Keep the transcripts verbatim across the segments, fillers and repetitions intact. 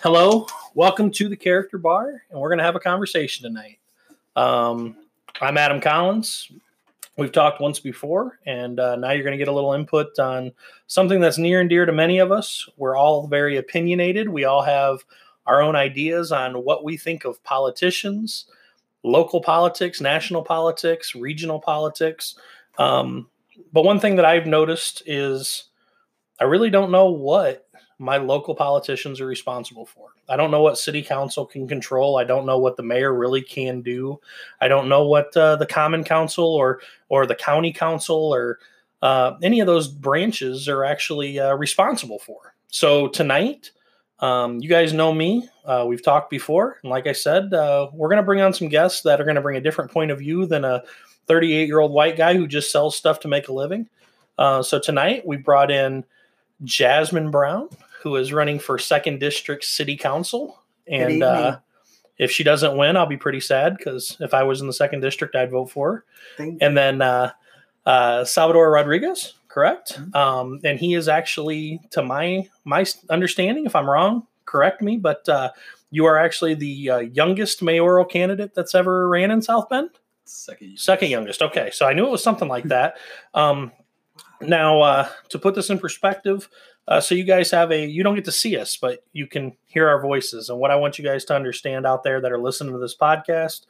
Hello, welcome to the Character Bar, and we're going to have a conversation tonight. Um, I'm Adam Collins. We've talked once before, and uh, now you're going to get a little input on something that's near and dear to many of us. We're all very opinionated. We all have our own ideas on what we think of politicians, local politics, national politics, regional politics. Um, but one thing that I've noticed is I really don't know what my local politicians are responsible for. I don't know what city council can control. I don't know what the mayor really can do. I don't know what uh, the common council or or the county council or uh, any of those branches are actually uh, responsible for. So tonight, um, you guys know me. Uh, we've talked before, and like I said, uh, we're going to bring on some guests that are going to bring a different point of view than a thirty-eight-year-old white guy who just sells stuff to make a living. Uh, so tonight, we brought in Jasmine Brown, who is running for second District City Council. And uh, if she doesn't win, I'll be pretty sad because if I was in the second District, I'd vote for her. Thank and then uh, uh, Salvador Rodriguez, correct? Mm-hmm. Um, and he is actually, to my my understanding, if I'm wrong, correct me, but uh, you are actually the uh, youngest mayoral candidate that's ever ran in South Bend? Second youngest. Second youngest. Okay, so I knew it was something like that. Um, now, uh, to put this in perspective, Uh, so you guys have a, you don't get to see us, but you can hear our voices. And what I want you guys to understand out there that are listening to this podcast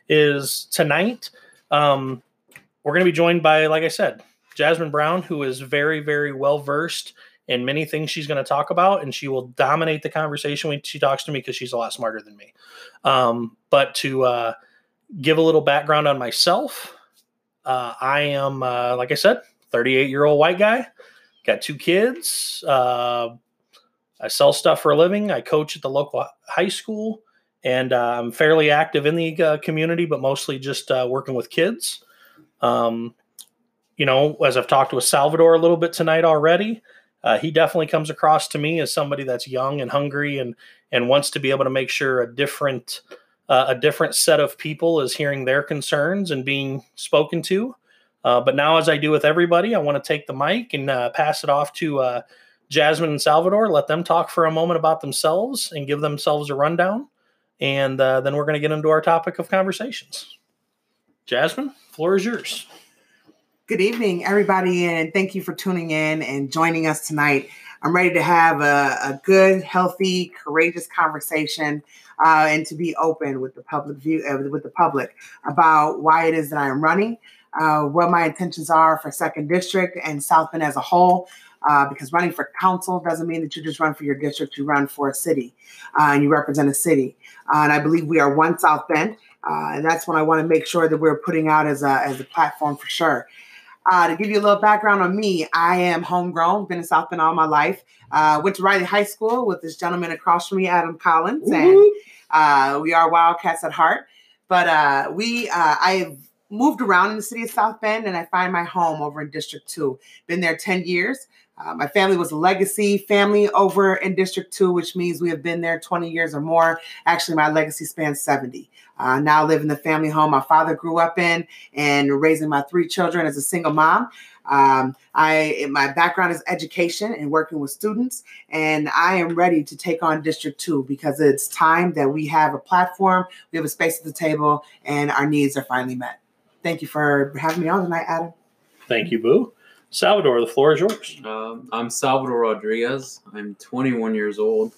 is tonight, um, we're going to be joined by, like I said, Jasmine Brown, who is very, very well versed in many things she's going to talk about. And she will dominate the conversation when she talks to me because she's a lot smarter than me. Um, but to uh, give a little background on myself, uh, I am, uh, like I said, thirty-eight-year-old white guy. Got two kids. Uh, I sell stuff for a living. I coach at the local high school, and uh, I'm fairly active in the uh, community, but mostly just uh, working with kids. Um, you know, as I've talked with Salvador a little bit tonight already, uh, he definitely comes across to me as somebody that's young and hungry and and wants to be able to make sure a different uh, a different set of people is hearing their concerns and being spoken to. Uh, but now, as I do with everybody, I want to take the mic and uh, pass it off to uh, Jasmine and Salvador, let them talk for a moment about themselves and give themselves a rundown. And uh, then we're going to get into our topic of conversations. Jasmine, floor is yours. Good evening, everybody, and thank you for tuning in and joining us tonight. I'm ready to have a, a good, healthy, courageous conversation uh, and to be open with the public view, uh, with the public about why it is that I am running. Uh, what my intentions are for second District and South Bend as a whole, uh, because running for council doesn't mean that you just run for your district, you run for a city, uh, and you represent a city. Uh, and I believe we are one South Bend, uh, and that's what I want to make sure that we're putting out as a, as a platform for sure. Uh, to give you a little background on me, I am homegrown, been in South Bend all my life. Uh, went to Riley High School with this gentleman across from me, Adam Collins, mm-hmm. and uh, we are Wildcats at heart. But uh, we, uh, I've moved around in the city of South Bend, and I find my home over in District two. Been there ten years. Uh, my family was a legacy family over in District two, which means we have been there twenty years or more. Actually, my legacy spans seventy. I uh, now live in the family home my father grew up in and raising my three children as a single mom. Um, I my background is education and working with students, and I am ready to take on District two because it's time that we have a platform, we have a space at the table, and our needs are finally met. Thank you for having me on tonight, Adam. Thank you, Boo. Salvador, the floor is yours. Um, I'm Salvador Rodriguez. I'm twenty-one years old.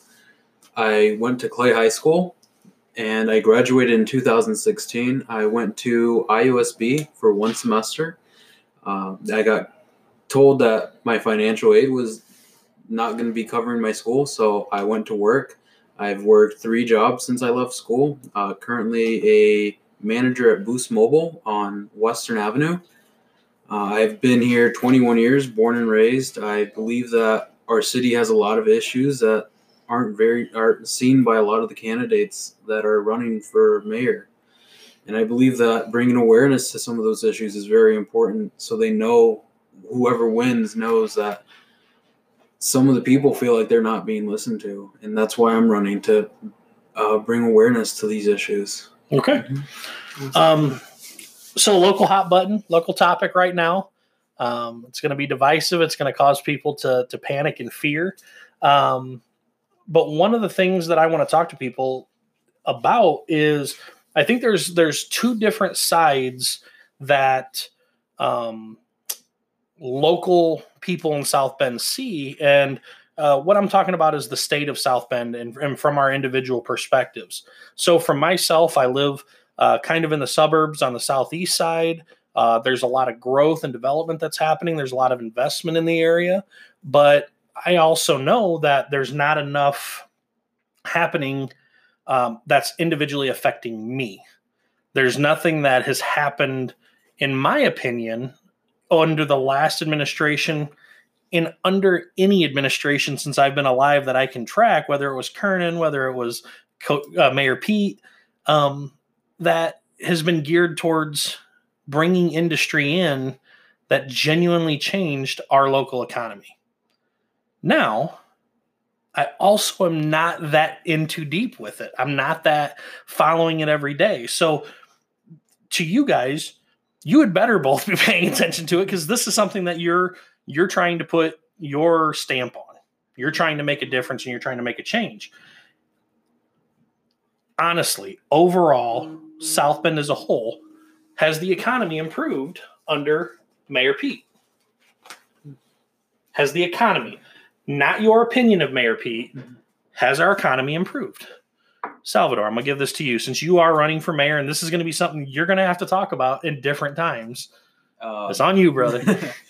I went to Clay High School, and I graduated in two thousand sixteen. I went to I U S B for one semester. Uh, I got told that my financial aid was not going to be covering my school, so I went to work. I've worked three jobs since I left school. Uh, currently a manager at Boost Mobile on Western Avenue. Uh, I've been here twenty-one years, born and raised. I believe that our city has a lot of issues that aren't very aren't seen by a lot of the candidates that are running for mayor. And I believe that bringing awareness to some of those issues is very important so they know, whoever wins knows that some of the people feel like they're not being listened to. And that's why I'm running, to uh, bring awareness to these issues. Okay. Um, so local hot button, local topic right now. Um, it's going to be divisive. It's going to cause people to to panic and fear. Um, but one of the things that I want to talk to people about is I think there's there's two different sides that um, local people in South Bend see. And uh, what I'm talking about is the state of South Bend and, and from our individual perspectives. So for myself, I live uh, kind of in the suburbs on the southeast side. Uh, there's a lot of growth and development that's happening. There's a lot of investment in the area. But I also know that there's not enough happening um, that's individually affecting me. There's nothing that has happened, in my opinion, under the last administration and under any administration since I've been alive that I can track, whether it was Kernan, whether it was Co- uh, Mayor Pete, um, that has been geared towards bringing industry in that genuinely changed our local economy. Now, I also am not that in too deep with it. I'm not that following it every day. So to you guys, you had better both be paying attention to it because this is something that you're you're trying to put your stamp on. You're trying to make a difference and you're trying to make a change. Honestly, overall, South Bend as a whole, has the economy improved under Mayor Pete? Has the economy, not your opinion of Mayor Pete, has our economy improved? Salvador, I'm going to give this to you since you are running for mayor, and this is going to be something you're going to have to talk about in different times. Uh, it's on you, brother.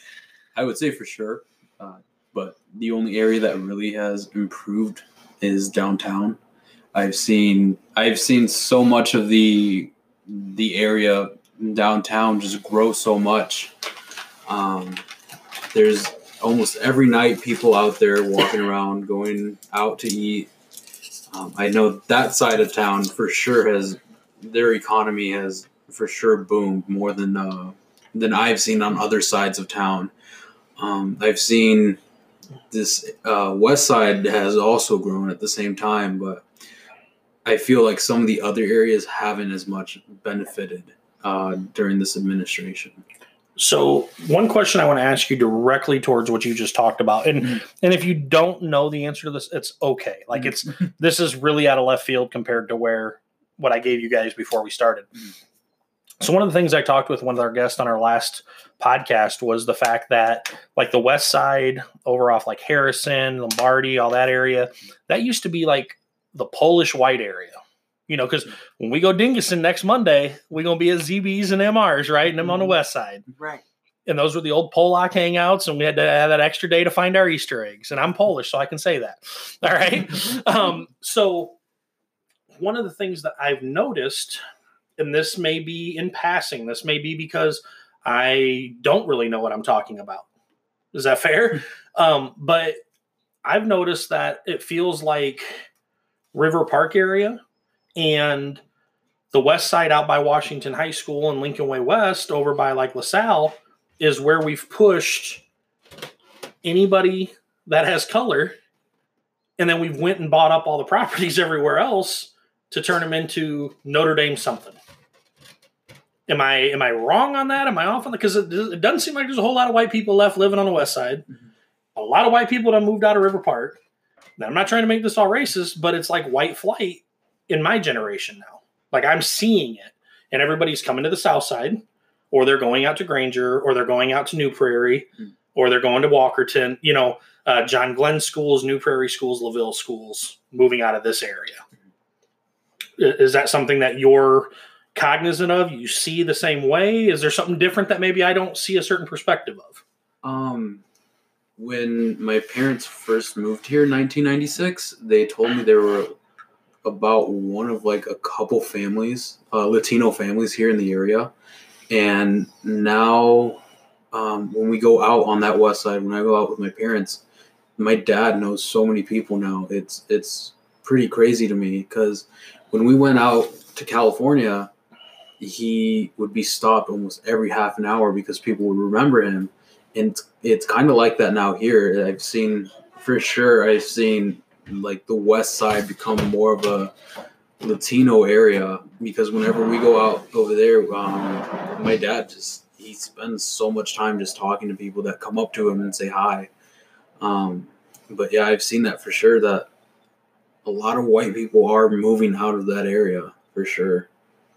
I would say for sure, uh, but the only area that really has improved is downtown. I've seen I've seen so much of the the area downtown just grow so much. Um, there's almost every night people out there walking around, going out to eat. Um, I know that side of town for sure has their economy has for sure boomed more than uh, than I've seen on other sides of town. Um, I've seen this uh, west side has also grown at the same time, but I feel like some of the other areas haven't as much benefited uh, during this administration. So one question I want to ask you directly towards what you just talked about, and mm-hmm. and if you don't know the answer to this, it's okay. Like it's this is really out of left field compared to where what I gave you guys before we started. Mm-hmm. So one of the things I talked with one of our guests on our last podcast was the fact that like the west side over off like Harrison, Lombardi, all that area, that used to be like the Polish white area. You know, because when we go Dinguson next Monday, we're going to be at Z B's and M R's, right? And them on the west side. Right. And those were the old Polak hangouts, and we had to have that extra day to find our Easter eggs. And I'm Polish, so I can say that. All right? um, so one of the things that I've noticed, and this may be in passing, this may be because I don't really know what I'm talking about. Is that fair? um, but I've noticed that it feels like River Park area and the west side out by Washington High School and Lincoln Way West over by like LaSalle is where we've pushed anybody that has color. And then we've went and bought up all the properties everywhere else to turn them into Notre Dame something. Am I am I wrong on that? Am I off on that? Because it, it doesn't seem like there's a whole lot of white people left living on the west side. Mm-hmm. A lot of white people that moved out of River Park. Now, I'm not trying to make this all racist, but it's like white flight in my generation now. Like I'm seeing it, and everybody's coming to the south side, or they're going out to Granger, or they're going out to New Prairie, mm-hmm. or they're going to Walkerton. You know, uh, John Glenn schools, New Prairie schools, LaVille schools, moving out of this area. Mm-hmm. Is that something that you're cognizant of? You see the same way? Is there something different that maybe I don't see a certain perspective of? Um, when my parents first moved here in nineteen ninety-six, they told me there were about one of like a couple families, uh, Latino families here in the area. And now um, when we go out on that west side, when I go out with my parents, my dad knows so many people now. It's, it's pretty crazy to me because when we went out to California, he would be stopped almost every half an hour because people would remember him. And it's, it's kind of like that now here. I've seen, for sure, I've seen like the west side become more of a Latino area because whenever we go out over there, um, my dad just, he spends so much time just talking to people that come up to him and say hi. Um, but yeah, I've seen that for sure, that a lot of white people are moving out of that area for sure.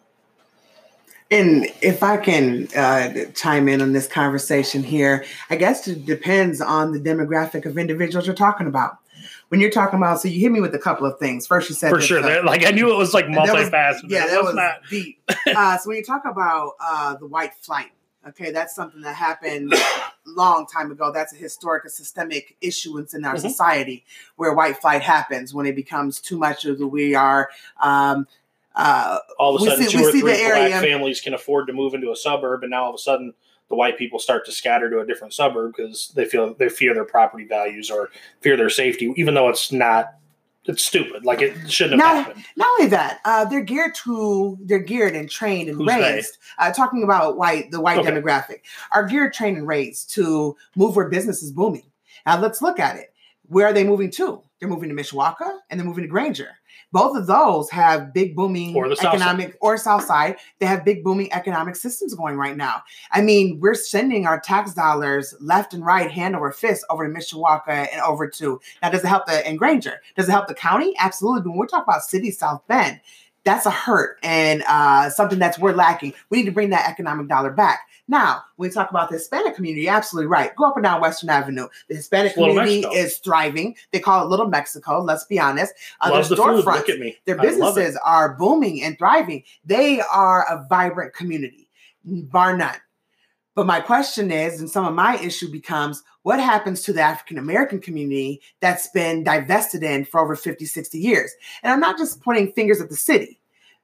And if I can uh, chime in on this conversation here, I guess it depends on the demographic of individuals you're talking about. When you're talking about, so you hit me with a couple of things. First, you said for sure, uh, like I knew it was like multifaceted. Yeah, that was, was deep. uh, so when you talk about uh, the white flight, okay, that's something that happened a long time ago. That's a historic, a systemic issuance in our mm-hmm. society where white flight happens when it becomes too much of the we are. Um, Uh, all of a sudden, see, two or three black families can afford to move into a suburb, and now all of a sudden, the white people start to scatter to a different suburb because they feel they fear their property values or fear their safety, even though it's not. It's stupid. Like it shouldn't have not, happened. Not only that, uh, they're geared to they're geared and trained and Who's raised. Uh, talking about white the white okay. demographic are geared, trained, and raised to move where business is booming. Now let's look at it. Where are they moving to? They're moving to Mishawaka and they're moving to Granger. Both of those have big booming or the economic or South Side. They have big booming economic systems going right now. I mean, we're sending our tax dollars left and right, hand over fist, over to Mishawaka and over to now. Does it help the in Granger? Does it help the county? Absolutely. But when we're talking about city South Bend, that's a hurt and uh, something that's we're lacking. We need to bring that economic dollar back. Now, when we talk about the Hispanic community, you're absolutely right. Go up and down Western Avenue. The Hispanic community is thriving. They call it Little Mexico. Let's be honest. Uh, Love their the food. storefronts, Look at me. Their businesses are booming and thriving. They are a vibrant community, bar none. But my question is, and some of my issue becomes, what happens to the African-American community that's been divested in for over fifty, sixty years? And I'm not just pointing fingers at the city.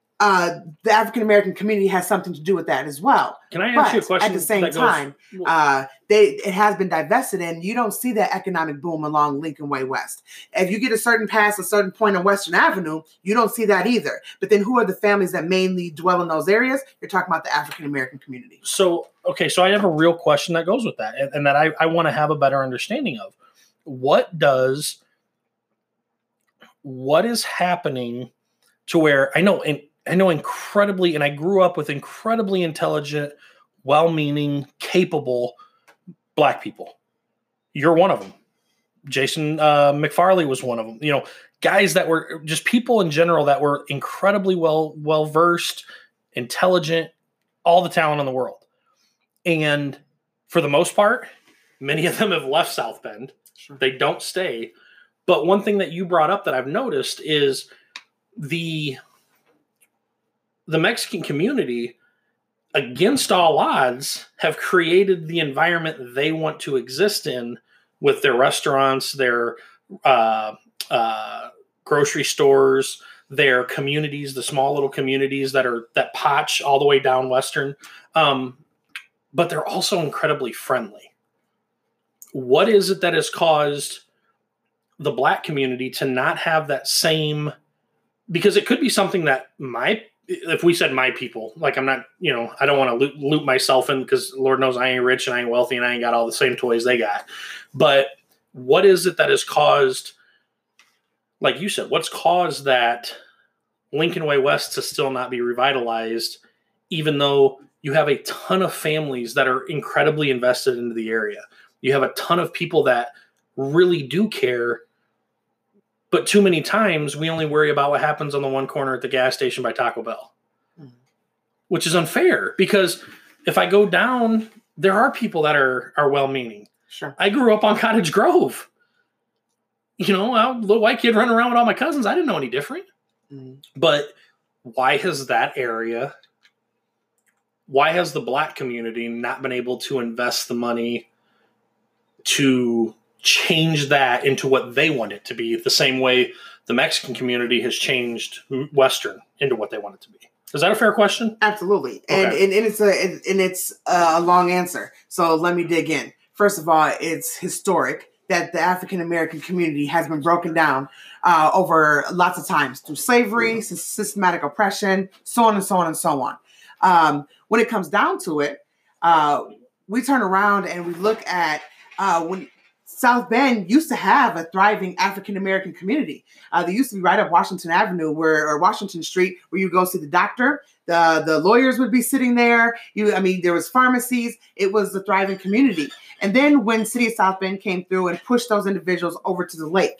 Uh, the African-American community has something to do with that as well. Can I ask but you a question? At the same goes, time, uh, they it has been divested, and you don't see that economic boom along Lincoln Way West. If you get a certain past a certain point on Western Avenue, you don't see that either. But then who are the families that mainly dwell in those areas? You're talking about the African-American community. So, okay, so I have a real question that goes with that, and, and that I, I want to have a better understanding of. What does, what is happening to where, I know, in I know incredibly, and I grew up with incredibly intelligent, well-meaning, capable black people. You're one of them. Jason uh, McFarley was one of them. You know, guys that were just people in general that were incredibly well, well-versed, intelligent, all the talent in the world. And for the most part, many of them have left South Bend. Sure. They don't stay. But one thing that you brought up that I've noticed is the... the Mexican community, against all odds, have created the environment they want to exist in with their restaurants, their uh, uh, grocery stores, their communities, the small little communities that are that potch all the way down Western. Um, but they're also incredibly friendly. What is it that has caused the black community to not have that same? Because it could be something that my if we said my people, like I'm not, you know, I don't want to loop, loop myself in because Lord knows I ain't rich and I ain't wealthy and I ain't got all the same toys they got. But what is it that has caused, like you said, what's caused that Lincoln Way West to still not be revitalized, even though you have a ton of families that are incredibly invested into the area? You have a ton of people that really do care. But too many times we only worry about what happens on the one corner at the gas station by Taco Bell, mm-hmm. which is unfair because if I go down, there are people that are, are well-meaning. Sure. I grew up on Cottage Grove. You know, a little white kid running around with all my cousins. I didn't know any different. Mm-hmm. But why has that area, why has the black community not been able to invest the money to change that into what they want it to be, the same way the Mexican community has changed Western into what they want it to be? Is that a fair question? Absolutely. And, okay. and, and it's a and it's a long answer. So let me dig in. First of all, it's historic that the African American community has been broken down uh, over lots of times through slavery, mm-hmm. systematic oppression, so on and so on and so on. Um, when it comes down to it, uh, we turn around and we look at uh, when South Bend used to have a thriving African American community. Uh, they used to be right up Washington Avenue, where or Washington Street, where you go see the doctor. The the lawyers would be sitting there. You, I mean, there was pharmacies. It was a thriving community. And then when City of South Bend came through and pushed those individuals over to the lake,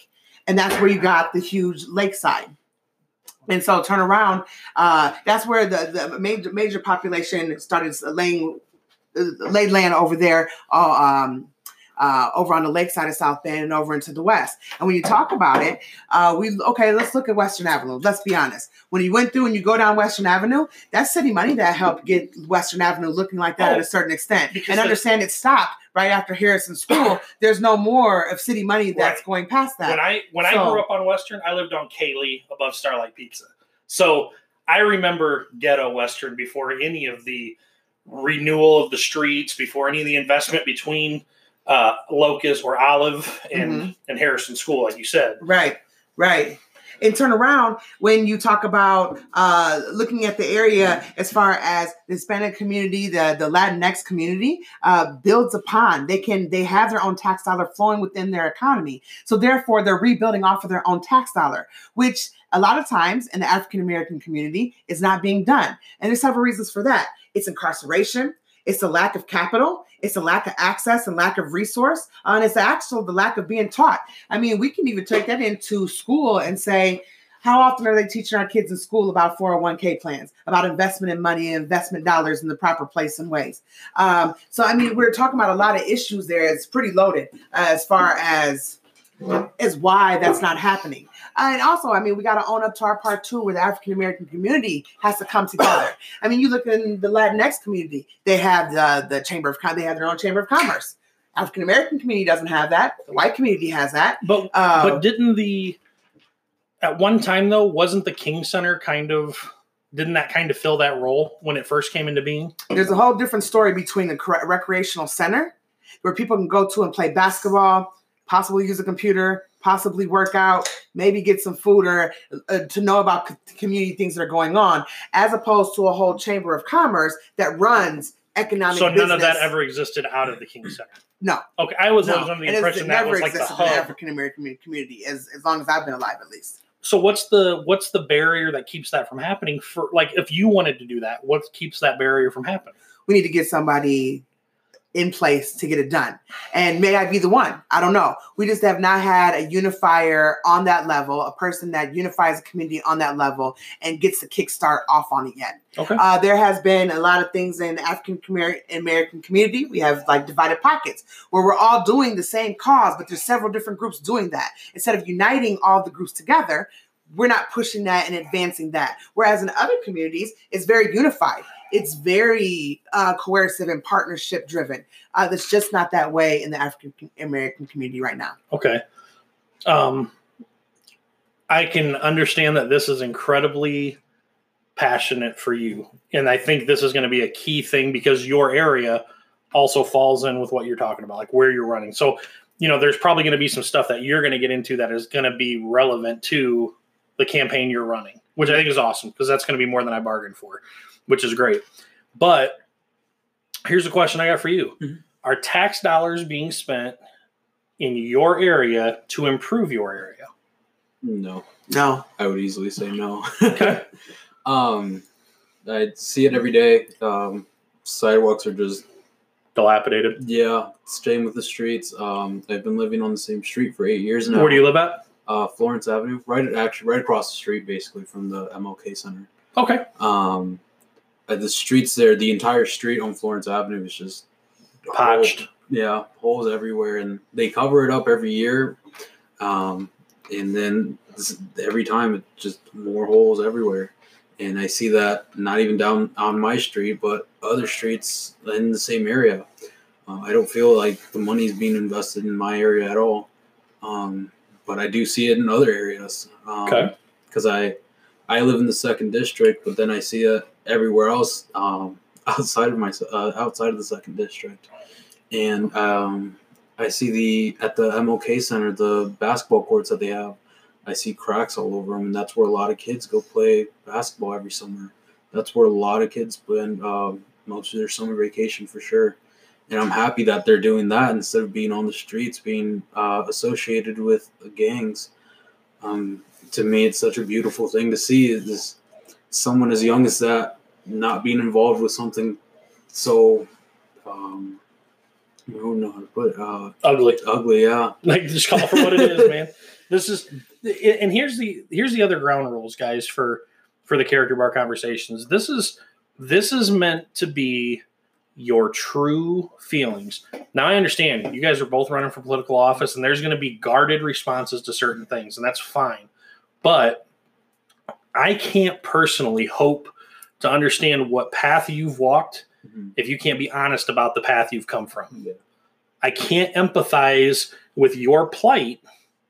And that's where you got the huge lakeside. And so turn around, uh, that's where the, the major major population started laying laid land over there, uh, um, uh, over on the lakeside of South Bend and over into the west. And when you talk about it, uh, we okay, let's look at Western Avenue. Let's be honest. When you went through and you go down Western Avenue, that's city money that helped get Western Avenue looking like that oh, at a certain extent. And understand it stopped right after Harrison School. There's no more of city money that's right. going past that. When I when so, I grew up on Western, I lived on Kaylee above Starlight Pizza. So I remember ghetto Western before any of the renewal of the streets, before any of the investment between uh, Locust or Olive and, mm-hmm. and Harrison School, like you said. Right, right. And turn around when you talk about uh, looking at the area as far as the Hispanic community, the, the Latinx community uh, builds upon. They can they have their own tax dollar flowing within their economy. So therefore, they're rebuilding off of their own tax dollar, which a lot of times in the African American community is not being done. And there's several reasons for that. It's incarceration. It's a lack of capital. It's a lack of access and lack of resource. Uh, and it's actually the lack of being taught. I mean, we can even take that into school and say, how often are they teaching our kids in school about four oh one k plans, about investment in money and investment dollars in the proper place and ways? Um, so, I mean, we're talking about a lot of issues there. It's pretty loaded uh, as far as, as why that's not happening. Uh, and also, I mean, we got to own up to our part too, where the African American community has to come together. I mean, you look in the Latinx community; they have the the chamber of they have their own chamber of commerce. African American community doesn't have that. The white community has that. But uh, but didn't the at one time though wasn't the King Center kind of didn't that kind of fill that role when it first came into being? There's a whole different story between the recreational center where people can go to and play basketball, possibly use a computer, possibly work out, maybe get some food or uh, to know about c- community things that are going on, as opposed to a whole chamber of commerce that runs economic So none business. of that ever existed out of the King Center? No. Okay, I was no. always under the it impression is, that was like the hub. In the African American community, as, as long as I've been alive at least. So what's the what's the barrier that keeps that from happening? For like, if you wanted to do that, what keeps that barrier from happening? We need to get somebody in place to get it done. And may I be the one? I don't know. We just have not had a unifier on that level, a person that unifies a community on that level and gets the kickstart off on it yet. Okay. Uh, there has been a lot of things in the African American community. We have like divided pockets where we're all doing the same cause, but there's several different groups doing that. Instead of uniting all the groups together, we're not pushing that and advancing that. Whereas in other communities, it's very unified. It's very uh, coercive and partnership driven. Uh, that's just not that way in the African American community right now. Okay. Um, I can understand that this is incredibly passionate for you. And I think this is going to be a key thing because your area also falls in with what you're talking about, like where you're running. So, you know, there's probably going to be some stuff that you're going to get into that is going to be relevant to the campaign you're running, which I think is awesome because that's going to be more than I bargained for, which is great. But here's a question I got for you. Mm-hmm. Are tax dollars being spent in your area to improve your area? No. No. I would easily say no. Okay. um, I see it every day. Um, sidewalks are just dilapidated. Yeah. Staying with the streets. Um, I've been living on the same street for eight years now. Where do you live at? Uh, Florence Avenue, right actually right across the street, basically from the M L K Center. Okay. Um, the streets there, the entire street on Florence Avenue is just patched. Holes, yeah, holes everywhere, and they cover it up every year. Um, and then this, every time, it's just more holes everywhere. And I see that not even down on my street, but other streets in the same area. Uh, I don't feel like the money is being invested in my area at all. Um, But I do see it in other areas. Um, okay. Because I, I live in the second district, but then I see it everywhere else um, outside of my uh, outside of the second district, and um, I see the at the M L K Center the basketball courts that they have. I see cracks all over them, and that's where a lot of kids go play basketball every summer. That's where a lot of kids spend um, most of their summer vacation for sure. And I'm happy that they're doing that instead of being on the streets, being uh, associated with gangs. Um, to me, it's such a beautiful thing to see is someone as young as that not being involved with something so, um, I don't know how to put it. Uh, ugly. Ugly, yeah. Like, just call it for what it is, man. This is, and here's the here's the other ground rules, guys, for for the character bar conversations. This is this is meant to be your true feelings. Now I understand you guys are both running for political office, and there's going to be guarded responses to certain things, and that's fine. But I can't personally hope to understand what path you've walked mm-hmm. if you can't be honest about the path you've come from. Yeah. I can't empathize with your plight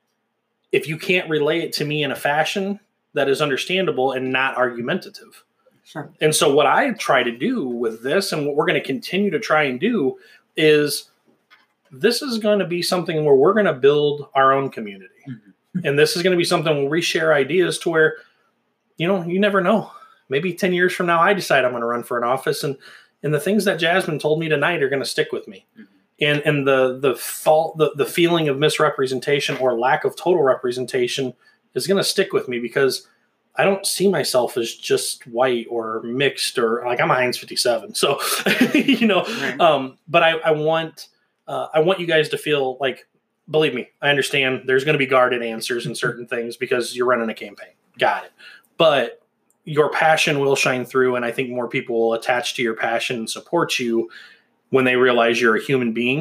if you can't relay it to me in a fashion that is understandable and not argumentative. Sure. And so what I try to do with this, and what we're going to continue to try and do, is this is going to be something where we're going to build our own community. Mm-hmm. And this is going to be something where we share ideas to where, you know, you never know. Maybe ten years from now, I decide I'm going to run for an office, and, and the things that Jasmine told me tonight are going to stick with me. Mm-hmm. And and the the fault, the, the feeling of misrepresentation or lack of total representation is going to stick with me, because I don't see myself as just white or mixed, or like I'm a Heinz fifty-seven. So, you know, right. um, but I, I want uh, I want you guys to feel like, believe me, I understand there's going to be guarded answers in certain things because you're running a campaign. Got it. But your passion will shine through, and I think more people will attach to your passion and support you when they realize you're a human being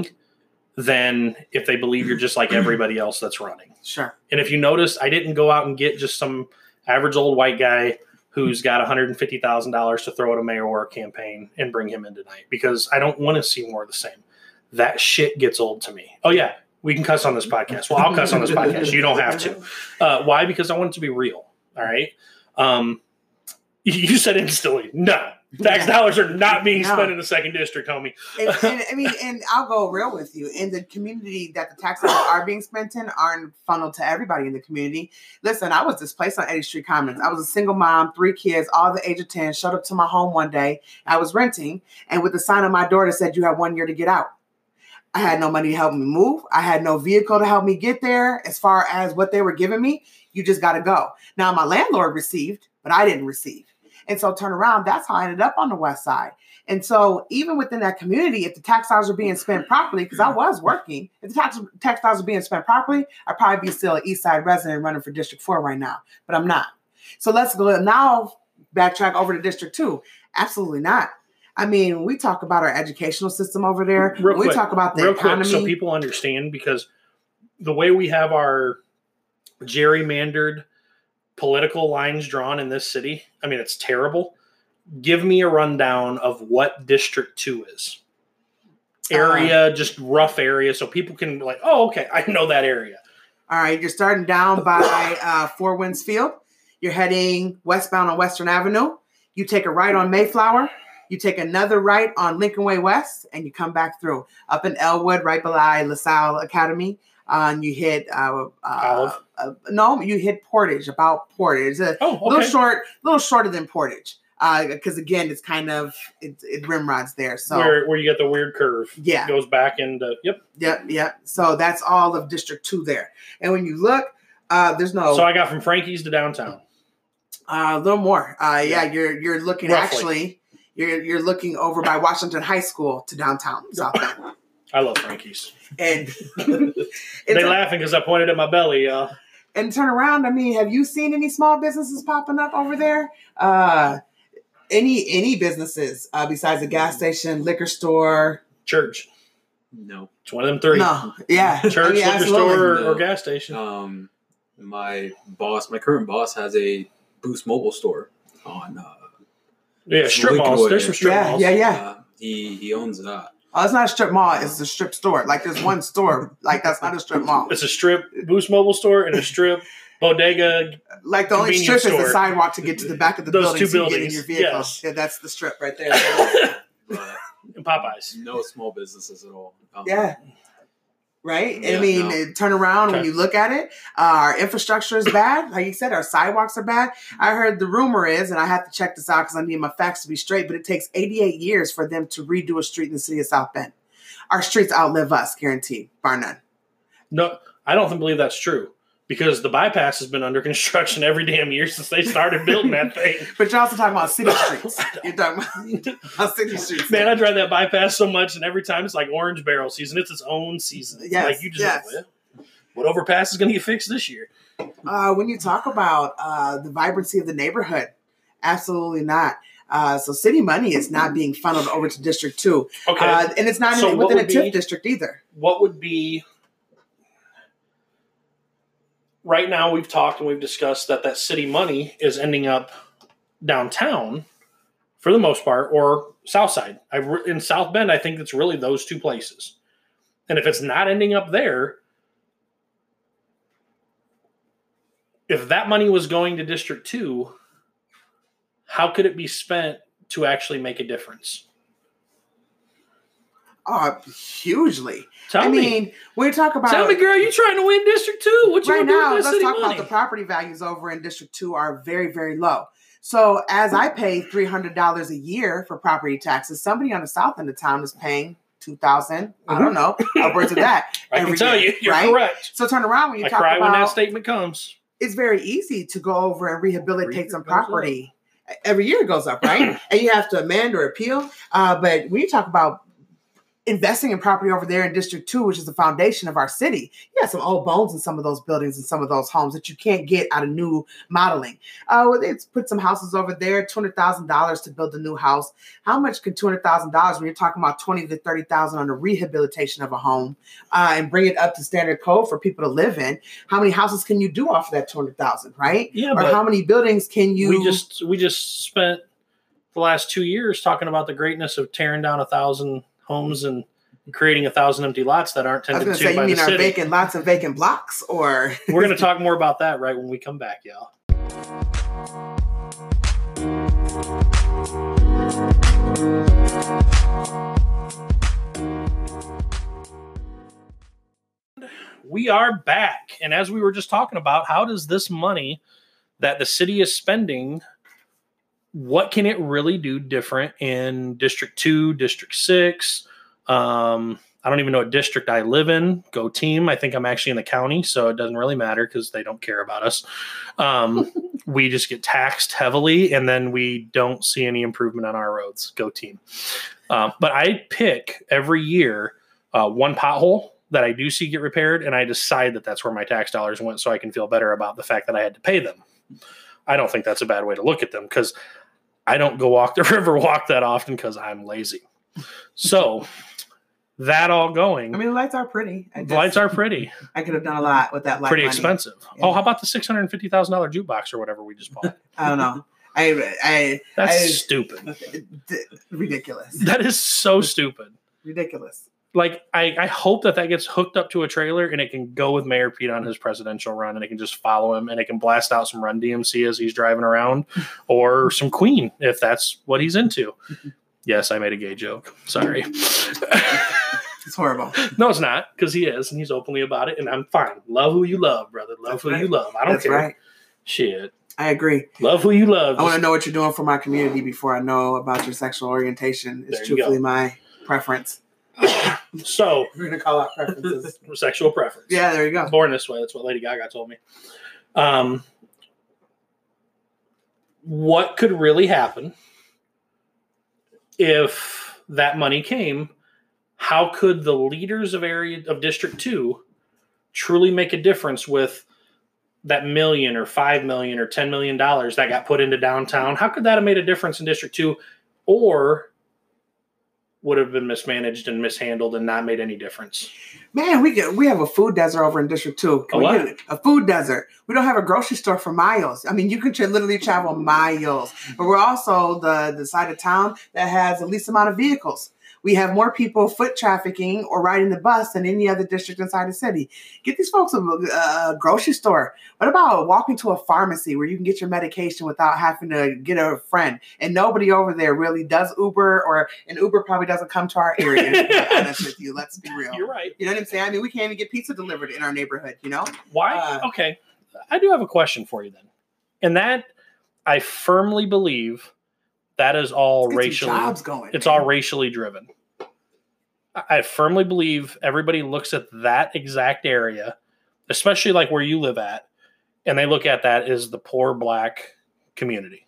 than if they believe you're just like everybody else that's running. Sure. And if you notice, I didn't go out and get just some average old white guy who's got one hundred fifty thousand dollars to throw at a mayor campaign and bring him in tonight, because I don't want to see more of the same. That shit gets old to me. Oh, yeah, we can cuss on this podcast. Well, I'll cuss on this podcast. You don't have to. Uh, why? Because I want it to be real. All right. Um, you said instantly, no. Tax yeah. dollars are not being no. spent in the second district, homie. and, and, I mean, and I'll go real with you. In the community that the tax dollars are being spent in aren't funneled to everybody in the community. Listen, I was displaced on Eddy Street Commons. I was a single mom, three kids, all the age of ten, showed up to my home one day. I was renting, and with the sign on my door that said, you have one year to get out. I had no money to help me move. I had no vehicle to help me get there. As far as what they were giving me, you just got to go. Now, my landlord received, but I didn't receive. And so turn around, that's how I ended up on the west side. And so even within that community, if the tax dollars are being spent properly, because I was working, if the tax, tax dollars are being spent properly, I'd probably be still an East Side resident running for District four right now, but I'm not. So let's go now backtrack over to District two. Absolutely not. I mean, we talk about our educational system over there. Real we quick, talk about the real economy. Quick, so people understand, because the way we have our gerrymandered political lines drawn in this city, I mean, it's terrible. Give me a rundown of what District two is. Area, uh, just rough area, so people can be like, oh, okay, I know that area. All right, you're starting down by uh, Four Winds Field. You're heading westbound on Western Avenue. You take a right on Mayflower. You take another right on Lincoln Way West, and you come back through. Up in Elwood, right below LaSalle Academy. Uh, and you hit uh, uh, uh, no, you hit Portage, about Portage. A oh, okay. little short, little shorter than Portage, because uh, again, it's kind of it, it rimrods there. So where where you get the weird curve, yeah, it goes back into yep, yep, yep. So that's all of District Two there. And when you look, uh, there's no. So I got from Frankie's to downtown. Uh, a little more. Uh, yeah, yeah, you're you're looking Roughly. actually. You're you're looking over by Washington High School to downtown South Bend. I love Frankie's. And they laughing because I pointed at my belly, y'all. And turn around. I mean, have you seen any small businesses popping up over there? Uh, any any businesses uh, besides a gas station, liquor store, church? No, it's one of them three. No, yeah, church, I mean, liquor absolutely. store, or, no. or gas station. Um, my boss, my current boss, has a Boost Mobile store on. Uh, yeah, strip malls. There's some strip yeah, malls. Yeah, yeah, uh, he he owns that. Oh, it's not a strip mall. It's a strip store. Like there's one store. Like that's not a strip mall. It's a strip Boost Mobile store and a strip bodega. Like the only strip store. is the sidewalk to get to the back of the Those building. two so buildings. You get in your vehicle. Yes. Yeah, that's the strip right there. And Popeyes. No small businesses at all. Um, yeah. Right? Yeah, I mean, no. turn around Okay. when you look at it. Uh, our infrastructure is bad. Like you said, our sidewalks are bad. I heard the rumor is, and I have to check this out because I need my facts to be straight, but it takes eighty-eight years for them to redo a street in the city of South Bend. Our streets outlive us, guaranteed, bar none. No, I don't believe that's true, because the bypass has been under construction every damn year since they started building that thing. But you're also talking about city streets. You're talking about, about city streets. Man, I drive that bypass so much, and every time it's like orange barrel season. It's its own season. Yes, like you just yes. like, What overpass is going to get fixed this year? Uh, when you talk about uh, the vibrancy of the neighborhood, absolutely not. Uh, so city money is not being funneled over to District two. Okay. Uh, and it's not So in, what within a would TIF be- district either. What would be... Right now, we've talked and we've discussed that that city money is ending up downtown for the most part, or South Side. I, in South Bend, I think it's really those two places. And if it's not ending up there, if that money was going to District two, how could it be spent to actually make a difference? Oh, hugely. Tell I me. mean, when you talk about... Tell me, girl, you trying to win District two? What you right gonna do now, with that let's city talk money? about the property values over in District two are very, very low. So as I pay three hundred dollars a year for property taxes, somebody on the south end of town is paying two thousand dollars. I don't know, upwards of that. I can every tell year, you, you're right? correct. So turn around when you I talk cry about... when that statement comes. It's very easy to go over and rehabilitate Every some year it goes property. Every year it goes up, right? And you have to amend or appeal. Uh, but when you talk about investing in property over there in District two, which is the foundation of our city, you have some old bones in some of those buildings and some of those homes that you can't get out of new modeling. Uh, well, they put some houses over there, two hundred thousand dollars to build a new house. How much can two hundred thousand dollars, when you're talking about twenty to thirty thousand on the rehabilitation of a home uh, and bring it up to standard code for people to live in? How many houses can you do off of that two hundred thousand, right? Yeah, or but how many buildings can you... We just we just spent the last two years talking about the greatness of tearing down a thousand homes and creating a thousand empty lots that aren't I was tended going to to say, by you the mean our city. vacant lots of vacant blocks, or... We're going to talk more about that right when we come back, y'all. We are back. And as we were just talking about, how does this money that the city is spending, what can it really do different in District two, District six? Um, I don't even know what district I live in. Go team. I think I'm actually in the county, so it doesn't really matter because they don't care about us. Um, we just get taxed heavily, and then we don't see any improvement on our roads. Go team. Um, but I pick every year uh, one pothole that I do see get repaired, and I decide that that's where my tax dollars went so I can feel better about the fact that I had to pay them. I don't think that's a bad way to look at them because I don't go walk the river walk that often because I'm lazy. So that all going. I mean, the lights are pretty. I The just- lights are pretty. I could have done a lot with that light Pretty money. expensive. Yeah. Oh, how about the six hundred fifty thousand dollars jukebox or whatever we just bought? I don't know. I, I, That's I, stupid. d- ridiculous. That is so stupid. Ridiculous. Like, I, I hope that that gets hooked up to a trailer and it can go with Mayor Pete on his presidential run and it can just follow him and it can blast out some Run D M C as he's driving around or some Queen if that's what he's into. Yes, I made a gay joke. Sorry. It's horrible. No, it's not, because he is, and he's openly about it, and I'm fine. Love who you love, brother. Love That's who right. you love. I don't That's care. right. Shit. I agree. Love who you love. I want to Just- know what you're doing for my community before I know about your sexual orientation. It's There you truthfully go. my preference. So, We're going to call out preferences. sexual preference. Yeah, there you go. Born this way. That's what Lady Gaga told me. Um, what could really happen if that money came? How could the leaders of area of District two truly make a difference with that million or five million or ten million dollars that got put into downtown? How could that have made a difference in District two, or would have been mismanaged and mishandled and not made any difference? Man, we get we have a food desert over in District two. Can A we what? get it? A food desert. We don't have a grocery store for miles. I mean, you can tra- literally travel miles. But we're also the, the side of town that has the least amount of vehicles. We have more people foot trafficking or riding the bus than any other district inside the city. Get these folks a, a grocery store. What about walking to a pharmacy where you can get your medication without having to get a friend? And nobody over there really does Uber, or an Uber probably doesn't come to our area. To be honest with you, let's be real. You're right. You know what I'm saying? I mean, we can't even get pizza delivered in our neighborhood, you know? Why? Uh, okay. I do have a question for you then. And that, I firmly believe that is all Let's get some racially, jobs going. it's man. all racially driven. I I firmly believe everybody looks at that exact area, especially like where you live at, and they look at that as the poor black community.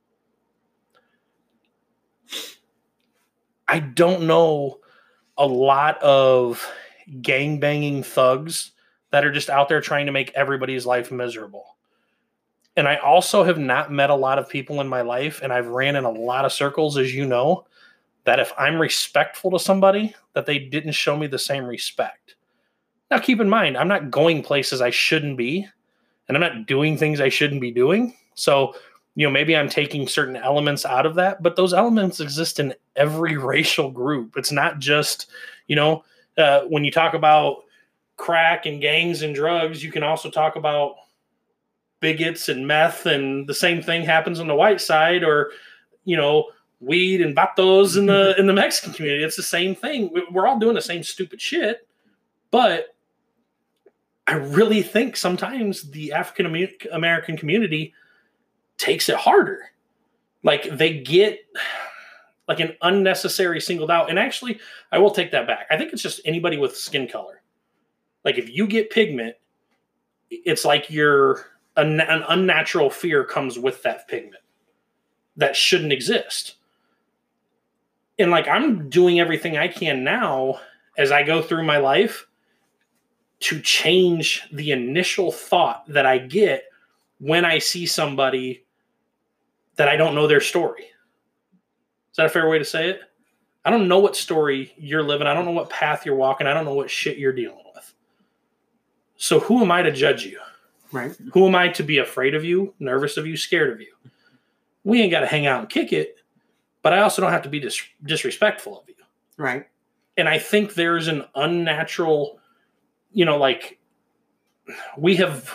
I don't know a lot of gangbanging thugs that are just out there trying to make everybody's life miserable. And I also have not met a lot of people in my life, and I've ran in a lot of circles, as you know, that if I'm respectful to somebody, that they didn't show me the same respect. Now, keep in mind, I'm not going places I shouldn't be, and I'm not doing things I shouldn't be doing. So, you know, maybe I'm taking certain elements out of that, but those elements exist in every racial group. It's not just, you know, uh, when you talk about crack and gangs and drugs, you can also talk about bigots and meth, and the same thing happens on the white side, or, you know, weed and vatos in the in the Mexican community. It's the same thing. We're all doing the same stupid shit, but I really think sometimes the African American community takes it harder. Like they get like an unnecessary singled out. And actually, I will take that back. I think it's just anybody with skin color. Like if you get pigment, it's like you're an, an unnatural fear comes with that pigment that shouldn't exist. And like I'm doing everything I can now as I go through my life to change the initial thought that I get when I see somebody that I don't know their story. Is that a fair way to say it? I don't know what story you're living. I don't know what path you're walking. I don't know what shit you're dealing with. So who am I to judge you? Right. Who am I to be afraid of you, nervous of you, scared of you? We ain't got to hang out and kick it, but I also don't have to be dis- disrespectful of you. Right. And I think there's an unnatural, you know, like we have,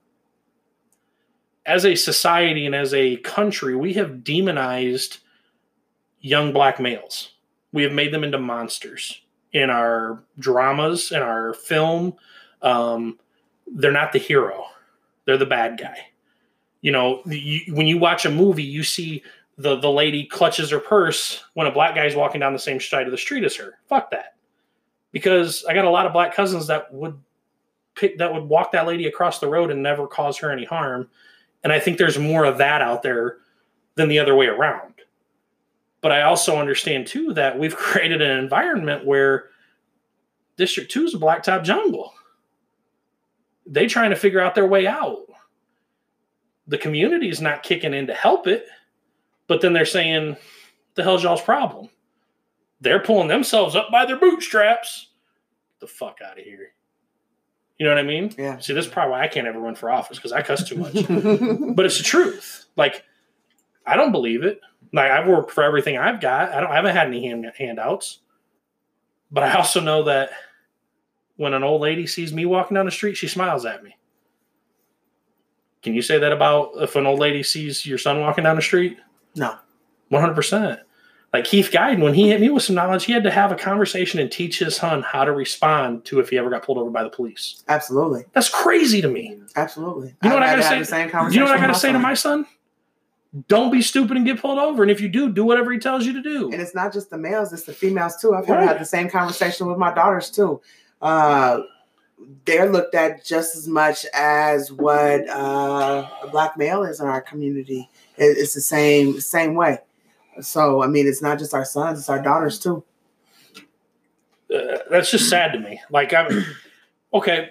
as a society and as a country, we have demonized young black males. We have made them into monsters in our dramas, in our film. Um, they're not the hero. They're the bad guy. You know, you, when you watch a movie, you see the, the lady clutches her purse when a black guy's walking down the same side of the street as her. Fuck that. Because I got a lot of black cousins that would pick, that would walk that lady across the road and never cause her any harm. And I think there's more of that out there than the other way around. But I also understand, too, that we've created an environment where District two is a blacktop jungle. They're trying to figure out their way out. The community is not kicking in to help it, but then they're saying, the hell's y'all's problem? They're pulling themselves up by their bootstraps. Get the fuck out of here. You know what I mean? Yeah. See, this is probably why I can't ever run for office, because I cuss too much. But it's the truth. Like, I don't believe it. Like, I've worked for everything I've got. I don't. I haven't had any hand, handouts. But I also know that when an old lady sees me walking down the street, she smiles at me. Can you say that about if an old lady sees your son walking down the street? No. one hundred percent. Like Keith Guyton, when he hit me with some knowledge, he had to have a conversation and teach his son how to respond to if he ever got pulled over by the police. Absolutely. That's crazy to me. Absolutely. You know what I I've gotta had the say? same You conversation know what I with gotta my say to son. my son? Don't be stupid and get pulled over. And if you do, do whatever he tells you to do. And it's not just the males, it's the females too. I've Right. had the same conversation with my daughters too. Uh, they're looked at just as much as what uh, a black male is in our community. It, it's the same same way. So, I mean, it's not just our sons, it's our daughters too. Uh, that's just sad to me. Like, I'm okay.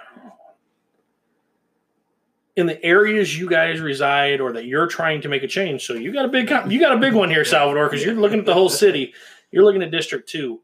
In the areas you guys reside, or that you're trying to make a change, so you got a big, you got a big one here, Salvador, because you're looking at the whole city. You're looking at District Two.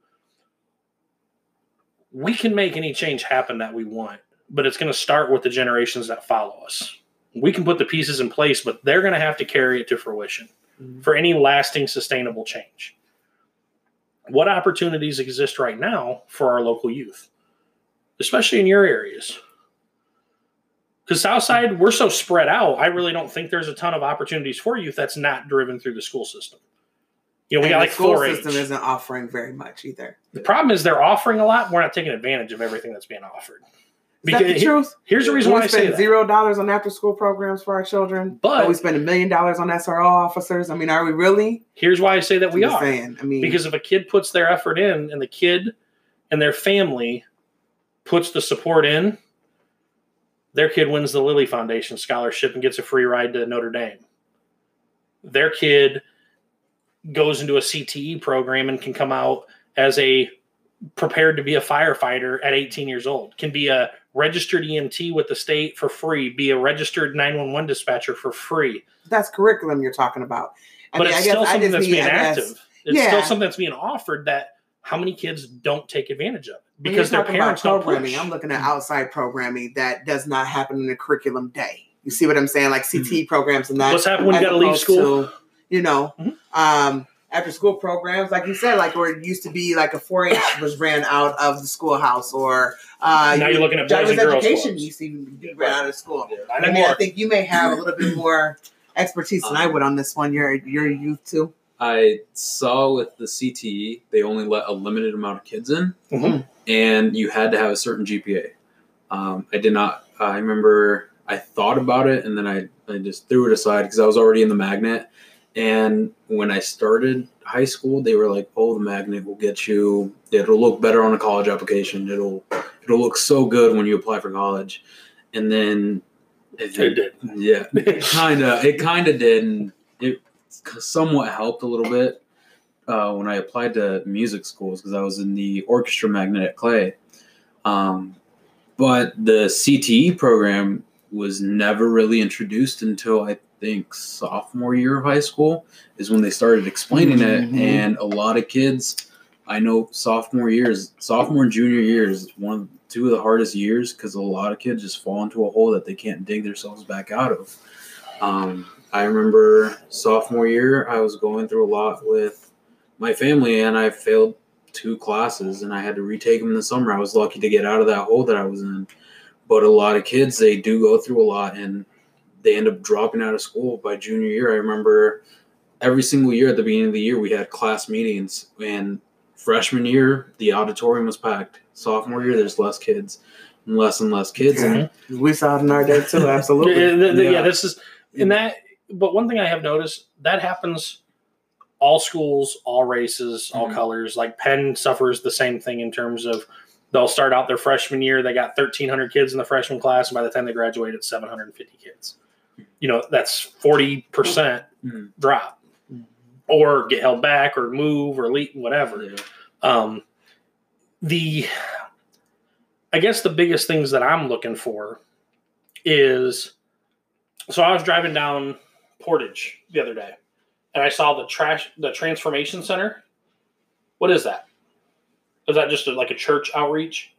We can make any change happen that we want, but it's going to start with the generations that follow us. We can put the pieces in place, but they're going to have to carry it to fruition mm-hmm. for any lasting, sustainable change. What opportunities exist right now for our local youth, especially in your areas? Because Southside, we're so spread out, I really don't think there's a ton of opportunities for youth that's not driven through the school system. You know, we and got the like school four H. system isn't offering very much either. The problem is they're offering a lot. We're not taking advantage of everything that's being offered. Is that the truth? Here's the reason we why I say spend that. zero dollars on after school programs for our children, But, but we spend a million dollars on S R O officers. I mean, are we really? Here's why I say that we I'm just are. saying, I mean, because if a kid puts their effort in, and the kid and their family puts the support in, their kid wins the Lilly Foundation scholarship and gets a free ride to Notre Dame. Their kid goes into a C T E program and can come out as a prepared to be a firefighter at eighteen years old, can be a registered E M T with the state for free, be a registered nine one one dispatcher for free. That's curriculum you're talking about. I but mean, it's I guess, still something that's mean, being active. It's yeah. still something that's being offered that how many kids don't take advantage of it When because their parents don't programming. push. I'm looking at outside programming that does not happen in a curriculum day. You see what I'm saying? Like C T E programs and that. What's happening when you got to leave school? To, you know, mm-hmm. um, after school programs, like you said, like where it used to be like a four H was ran out of the schoolhouse, or uh, now you're looking at boys and girls education clubs. used to be ran out of school. Yeah, I, I mean, I think you may have a little bit more expertise than um, I would on this one. You're you're youth too. I saw with the C T E, they only let a limited amount of kids in, mm-hmm. and you had to have a certain G P A. Um, I did not. Uh, I remember I thought about it, and then I, I just threw it aside because I was already in the magnet. And when I started high school, they were like, "Oh, the magnet will get you. It'll look better on a college application. It'll it'll look so good when you apply for college." And then it, it did. Yeah, it kind of it kind of did, and it somewhat helped a little bit uh, when I applied to music schools because I was in the orchestra magnet at Clay. Um, but the C T E program was never really introduced until I think sophomore year of high school is when they started explaining mm-hmm. it. And a lot of kids, I know sophomore years, sophomore and junior years, one of two of the hardest years because a lot of kids just fall into a hole that they can't dig themselves back out of. Um, I remember sophomore year, I was going through a lot with my family, and I failed two classes, and I had to retake them in the summer. I was lucky to get out of that hole that I was in. But a lot of kids, they do go through a lot, and they end up dropping out of school by junior year. I remember every single year at the beginning of the year, we had class meetings, and freshman year, the auditorium was packed. Sophomore year, there's less kids, and less and less kids. Mm-hmm. And we saw it in our day too, absolutely. yeah, the, the, yeah. yeah, this is in that. But one thing I have noticed that happens all schools, all races, all mm-hmm. colors. Like Penn suffers the same thing in terms of they'll start out their freshman year. They got thirteen hundred kids in the freshman class, and by the time they graduate, it's seven hundred fifty kids. You know, that's forty percent mm-hmm. drop, mm-hmm. or get held back, or move, or leave, whatever. Yeah. Um, the, I guess the biggest things that I'm looking for is, so I was driving down Portage the other day, and I saw the trash, the transformation center. What is that? Is that just a, like a church outreach?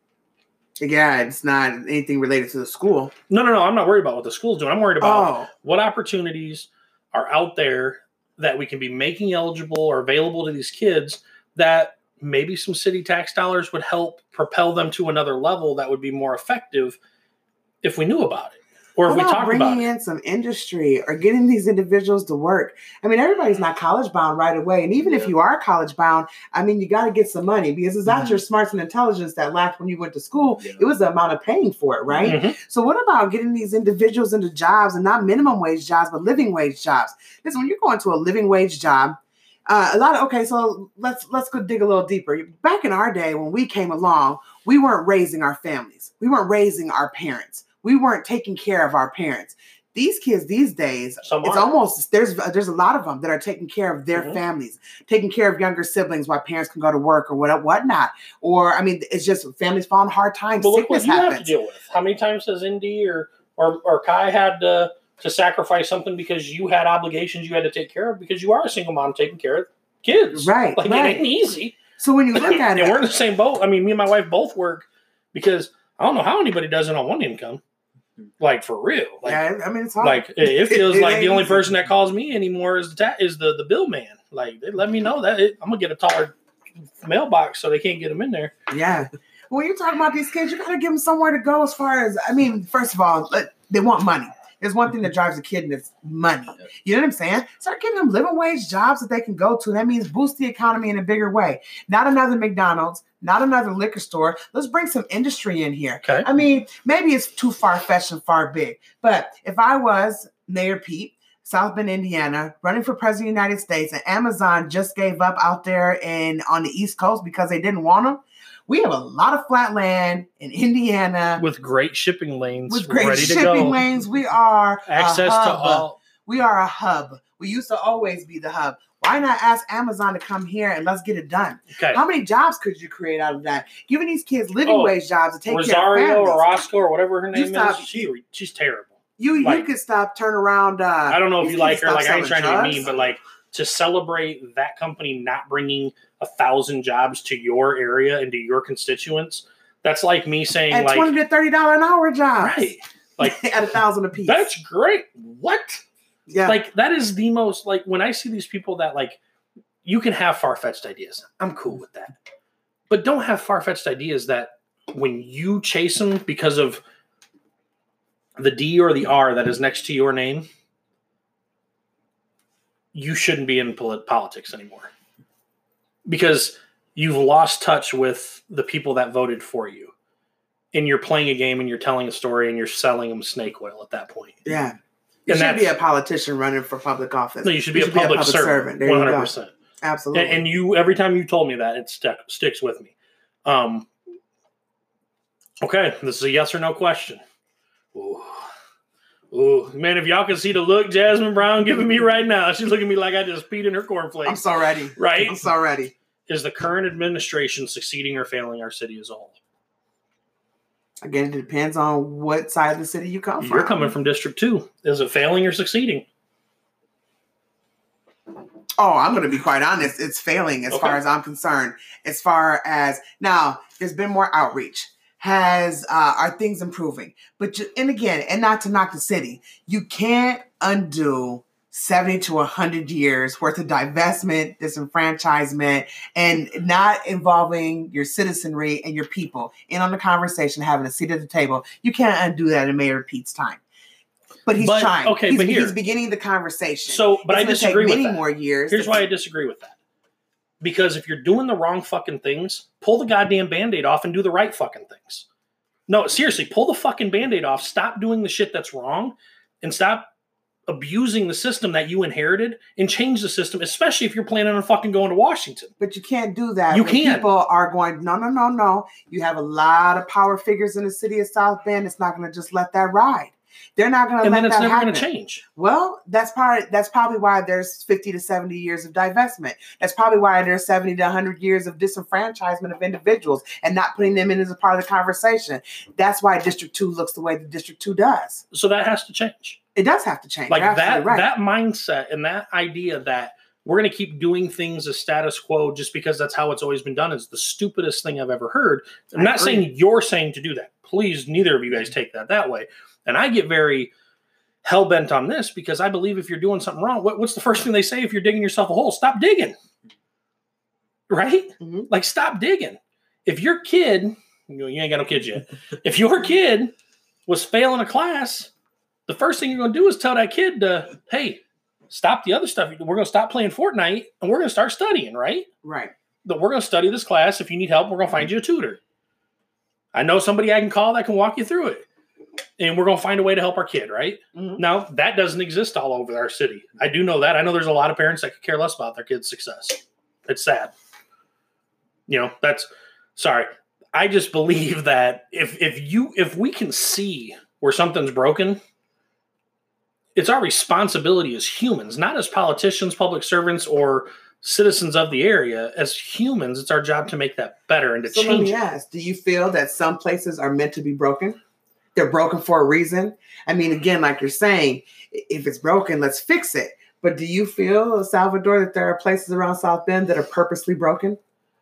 Yeah, it's not anything related to the school. No, no, no. I'm not worried about what the school's doing. I'm worried about oh. what opportunities are out there that we can be making eligible or available to these kids that maybe some city tax dollars would help propel them to another level that would be more effective if we knew about it. Or if what we about talk bringing about in it. some industry or getting these individuals to work? I mean, everybody's not college bound right away. And even yeah. if you are college bound, I mean, you got to get some money because it's not mm-hmm. your smarts and intelligence that lacked when you went to school. Yeah. It was the amount of paying for it, right? Mm-hmm. So what about getting these individuals into jobs, and not minimum wage jobs, but living wage jobs? Listen, when you're going to a living wage job, uh, a lot of, okay, so let's, let's go dig a little deeper. Back in our day, when we came along, we weren't raising our families. We weren't raising our parents. We weren't taking care of our parents. These kids these days, Some it's are. almost, there's there's a lot of them that are taking care of their mm-hmm. families, taking care of younger siblings while parents can go to work or what whatnot. Or, I mean, it's just families fall on hard times. But look Sickness what you happens. have to deal with. How many times has Indy or, or, or Kai had to, to sacrifice something because you had obligations you had to take care of because you are a single mom taking care of kids. Right, Like, right. it ain't easy. So when you look at and it. we're in the same boat. I mean, me and my wife both work because I don't know how anybody does it on one income. Like, for real. Like, yeah, I mean, it's hard. Like, it feels It like ain't the only easy. person that calls me anymore is the ta- is the, the bill man. Like, they let me know that it, I'm going to get a taller mailbox so they can't get them in there. Yeah. When you're talking about these kids, you got to give them somewhere to go as far as, I mean, first of all, let, they want money. There's one thing that drives a kid, and it's money. You know what I'm saying? Start giving them living wage jobs that they can go to. That means boost the economy in a bigger way. Not another McDonald's, not another liquor store. Let's bring some industry in here. Okay. I mean, maybe it's too far-fetched and far big, but if I was Mayor Pete, South Bend, Indiana, running for president of the United States, and Amazon just gave up out there in on the East Coast because they didn't want them, we have a lot of flat land in Indiana. With great shipping lanes With great ready shipping to go. lanes. We are Access a to hub. all. We are a hub. We used to always be the hub. Why not ask Amazon to come here and let's get it done? Okay. How many jobs could you create out of that? Giving these kids living Oh, wage jobs to take Rosario care of or families. Roscoe or whatever her You name stop- is, she, she's terrible. You like- you could stop, turn around. Uh, I don't know if these you like kids her. Like, stop I ain't trying selling to be drugs. mean, but like to celebrate that company not bringing a thousand jobs to your area and to your constituents, that's like me saying, At like, twenty to thirty dollar an hour jobs, right, like at a thousand a piece. that's great. What? yeah. Like, that is the most, like, when I see these people that, like, you can have far-fetched ideas. I'm cool with that. But don't have far-fetched ideas that when you chase them because of the D or the R that is next to your name, you shouldn't be in polit- politics anymore. Because you've lost touch with the people that voted for you. And you're playing a game and you're telling a story and you're selling them snake oil at that point. yeah. You And should be that's- a politician running for public office. No, you should be, a, public servant. There one you hundred go. percent. Absolutely. And, and you, every time you told me that, it stuck, sticks with me. Um, okay, this is a yes or no question. Ooh. Ooh, man, if y'all can see the look Jasmine Brown giving me right now, she's looking at me like I just peed in her cornflakes. I'm so ready. Right? I'm so ready. Is the current administration succeeding or failing our city as a whole? Again, it depends on what side of the city you come from. You're coming from District two. Is it failing or succeeding? Oh, I'm going to be quite honest. It's failing as Okay. far as I'm concerned. As far as now, there's been more outreach. Has uh, are things improving? But you, and again, and not to knock the city, you can't undo seventy to one hundred years worth of divestment, disenfranchisement, and not involving your citizenry and your people in on the conversation, having a seat at the table. You can't undo that in Mayor Pete's time. But he's But- trying. okay, he's, but here- he's beginning the conversation. So, but It's I gonna disagree take with many that. more years. Here's why I disagree with that. Because if you're doing the wrong fucking things, pull the goddamn Band-Aid off and do the right fucking things. No, seriously, pull the fucking Band-Aid off. Stop doing the shit that's wrong and stop abusing the system that you inherited and change the system, especially if you're planning on fucking going to Washington. But you can't do that. You when can. People are going, no, no, no, no. You have a lot of power figures in the city of South Bend. It's not going to just let that ride. They're not going to And let then it's that never happen. going to change. Well, that's part. That's probably why there's fifty to seventy years of divestment. That's probably why there's seventy to one hundred years of disenfranchisement of individuals and not putting them in as a part of the conversation. That's why District two looks the way the District two does. So that has to change. It does have to change. Like You're that, absolutely right. that mindset and that idea that we're going to keep doing things as status quo just because that's how it's always been done is the stupidest thing I've ever heard. I'm I not agree. saying you're saying to do that. Please, neither of you guys take that that way. And I get very hell-bent on this because I believe if you're doing something wrong, what, what's the first thing they say if you're digging yourself a hole? Stop digging. Right? Mhm. Like, stop digging. If your kid, you, know, you ain't got no kids yet. If your kid was failing a class, the first thing you're going to do is tell that kid to, hey, stop the other stuff. We're going to stop playing Fortnite and we're going to start studying, right? Right. That we're going to study this class. If you need help, we're going to find you a tutor. I know somebody I can call that can walk you through it. And we're going to find a way to help our kid, right? Mhm. Now, that doesn't exist all over our city. I do know that. I know there's a lot of parents that could care less about their kids' success. It's sad. You know, that's sorry. I just believe that if if you if we can see where something's broken, it's our responsibility as humans, not as politicians, public servants, or citizens of the area. As humans, it's our job to make that better and to So let change me it. ask, do you feel that some places are meant to be broken? They're broken for a reason? I mean, again, like you're saying, i- if it's broken, let's fix it. But do you feel, Salvador, that there are places around South Bend that are purposely broken?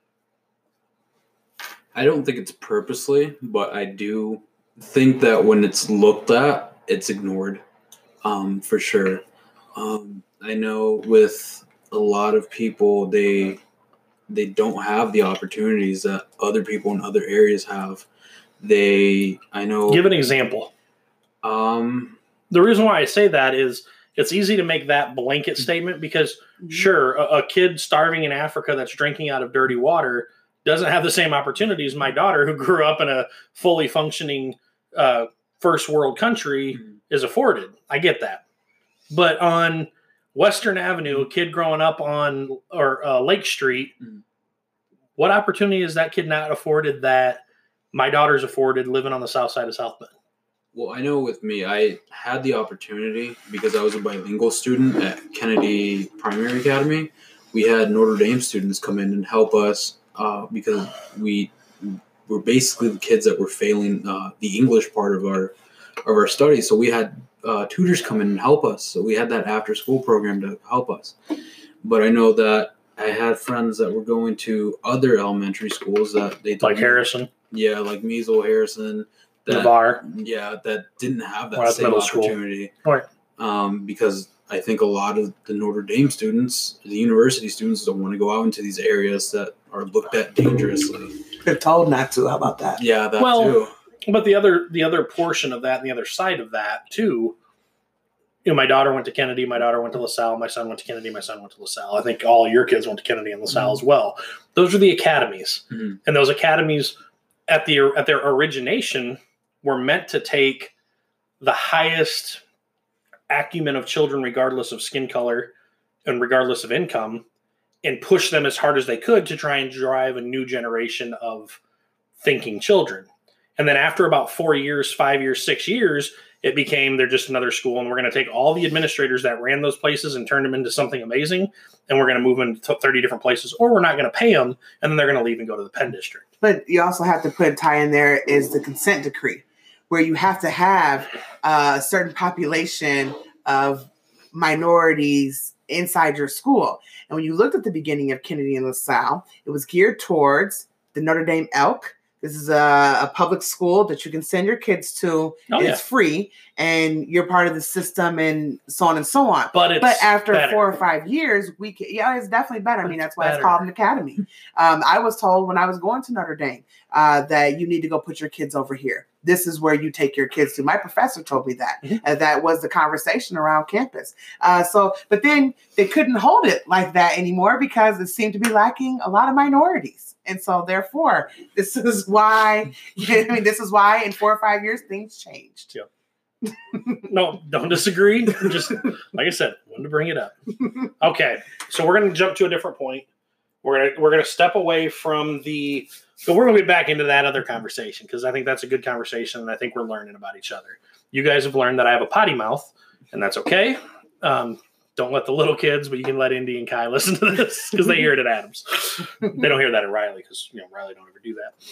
I don't think it's purposely, but I do think that when it's looked at, it's ignored, um, for sure. Um, I know with a lot of people, they they don't have the opportunities that other people in other areas have. They, I know. Give an example. Um, The reason why I say that is it's easy to make that blanket statement because, sure, a, a kid starving in Africa that's drinking out of dirty water doesn't have the same opportunities my daughter, who grew up in a fully functioning uh, first world country, is afforded. I get that. But on Western Avenue, a kid growing up on or uh, Lake Street, Mhm. what opportunity is that kid not afforded that my daughter's afforded living on the south side of South Bend? Well, I know with me, I had the opportunity because I was a bilingual student at Kennedy Primary Academy. We had Notre Dame students come in and help us uh, because we were basically the kids that were failing uh, the English part of our of our studies. So we had uh, tutors come in and help us. So we had that after school program to help us. But I know that I had friends that were going to other elementary schools that they like Harrison. Yeah, like Measle, Harrison. That, Navarre. Yeah, that didn't have that well, same opportunity. Right. Um, because I think a lot of the Notre Dame students, the university students, don't want to go out into these areas that are looked at dangerously. They're told not to. How about that? Yeah, that well, too. But the other the other portion of that and the other side of that too, you know, my daughter went to Kennedy, my daughter went to LaSalle, my son went to Kennedy, my son went to LaSalle. I think all your kids went to Kennedy and LaSalle mm-hmm. as well. Those are the academies. Mm-hmm. And those academies at the at their origination were meant to take the highest acumen of children, regardless of skin color and regardless of income, and push them as hard as they could to try and drive a new generation of thinking children. And then after about four years, five years, six years, it became they're just another school, and we're going to take all the administrators that ran those places and turn them into something amazing, and we're going to move them to thirty different places, or we're not going to pay them, and then they're going to leave and go to the Penn District. But you also have to put a tie in there is the consent decree, where you have to have a certain population of minorities inside your school. And when you looked at the beginning of Kennedy and LaSalle, it was geared towards the Notre Dame Elk. This is a, a public school that you can send your kids to. Oh, it's yeah. free, and you're part of the system, and so on and so on. But it's but after better. four or five years, we can, yeah, it's definitely better. I mean, that's why better. it's called an academy. Um, I was told when I was going to Notre Dame uh, that you need to go put your kids over here. This is where you take your kids to. My professor told me that. Mm-hmm. And that was the conversation around campus. Uh, so, but then they couldn't hold it like that anymore because it seemed to be lacking a lot of minorities. And so, therefore, this is why, I mean, this is why in four or five years, things changed. Yeah. No, don't disagree. Just, like I said, wanted to bring it up. Okay. So we're going to jump to a different point. We're going to, we're going to step away from the, so we're going to get back into that other conversation because I think that's a good conversation and I think we're learning about each other. You guys have learned that I have a potty mouth and that's okay. Um, Don't let the little kids, but you can let Indy and Kai listen to this because they hear it at Adams. They don't hear that at Riley because, you know, Riley don't ever do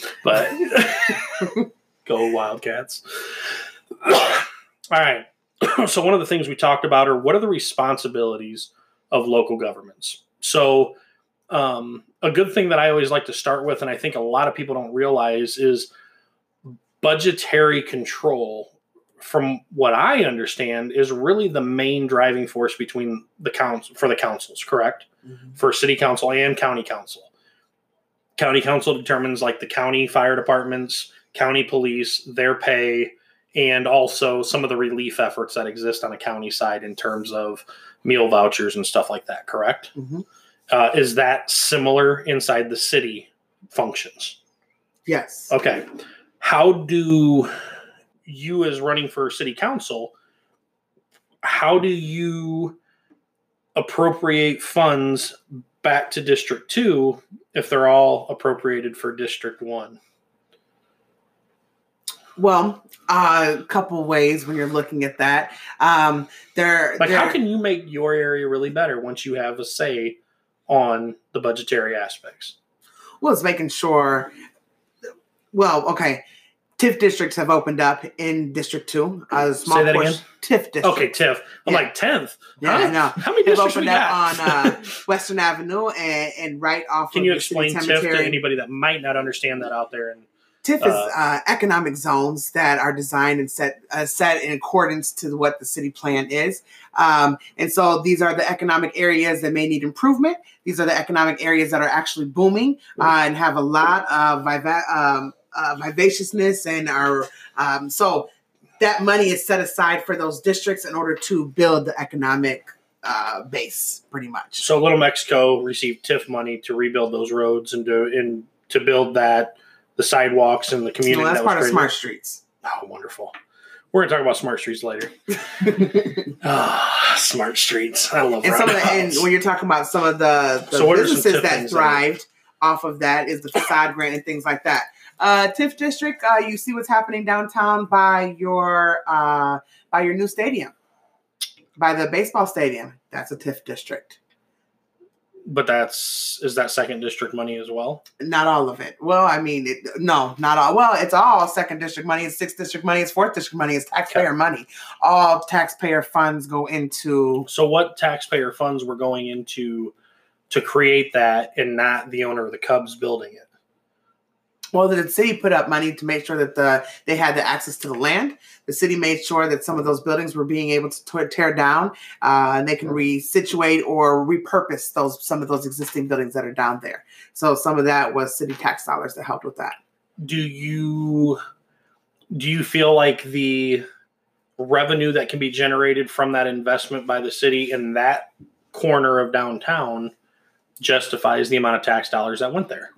that. But go Wildcats. All right. So one of the things we talked about are what are the responsibilities of local governments? So um, a good thing that I always like to start with, and I think a lot of people don't realize, is budgetary control. From what I understand, is really the main driving force between the council for the councils, correct? Mm-hmm. For city council and county council. County council determines like the county fire departments, county police, their pay, and also some of the relief efforts that exist on a county side in terms of meal vouchers and stuff like that, correct? Mm-hmm. Uh, is that similar inside the city functions? Yes. Okay. How do you, as running for city council, how do you appropriate funds back to District two if they're all appropriated for District one? Well, uh, a couple ways when you're looking at that. Um, there, like, there, how can you make your area really better once you have a say on the budgetary aspects? Well, it's making sure. Well, okay. TIF districts have opened up in District two. A small Say that portion. again? TIF district. Okay, TIF. I'm Yeah. like tenth. Yeah, Huh? I know. How many They've districts we opened up got? on uh, Western Avenue and, and right off Can of you the explain City TIF to Cemetery. anybody that might not understand that out there? And TIF Uh, is uh, economic zones that are designed and set uh, set in accordance to what the city plan is. Um, and so these are the economic areas that may need improvement. These are the economic areas that are actually booming uh, and have a lot of viva- um, uh, vivaciousness and are um, so that money is set aside for those districts in order to build the economic uh, base, pretty much. So Little Mexico received TIF money to rebuild those roads and to and to build that the sidewalks and the community. No, that's that was part of created. Smart Streets. Oh, wonderful. We're going to talk about Smart Streets later. Ah, Smart Streets. I love And some of the, and roundabouts. when you're talking about some of the, the So what are some businesses tip that things that- thrived off of that is the facade grant and things like that. Uh, TIF district, uh, you see what's happening downtown by your uh, by your new stadium, by the baseball stadium. That's a TIF district. But that's is that second district money as well? Not all of it. Well, I mean, it, no, not all. Well, it's all second district money. It's sixth district money. It's fourth district money. It's taxpayer okay. money. All taxpayer funds go into. So, what taxpayer funds were going into to create that, and not the owner of the Cubs building it? Well, the city put up money to make sure that the they had the access to the land. The city made sure that some of those buildings were being able to tear down, uh, and they can resituate or repurpose those some of those existing buildings that are down there. So some of that was city tax dollars that helped with that. Do you do you feel like the revenue that can be generated from that investment by the city in that corner of downtown justifies the amount of tax dollars that went there?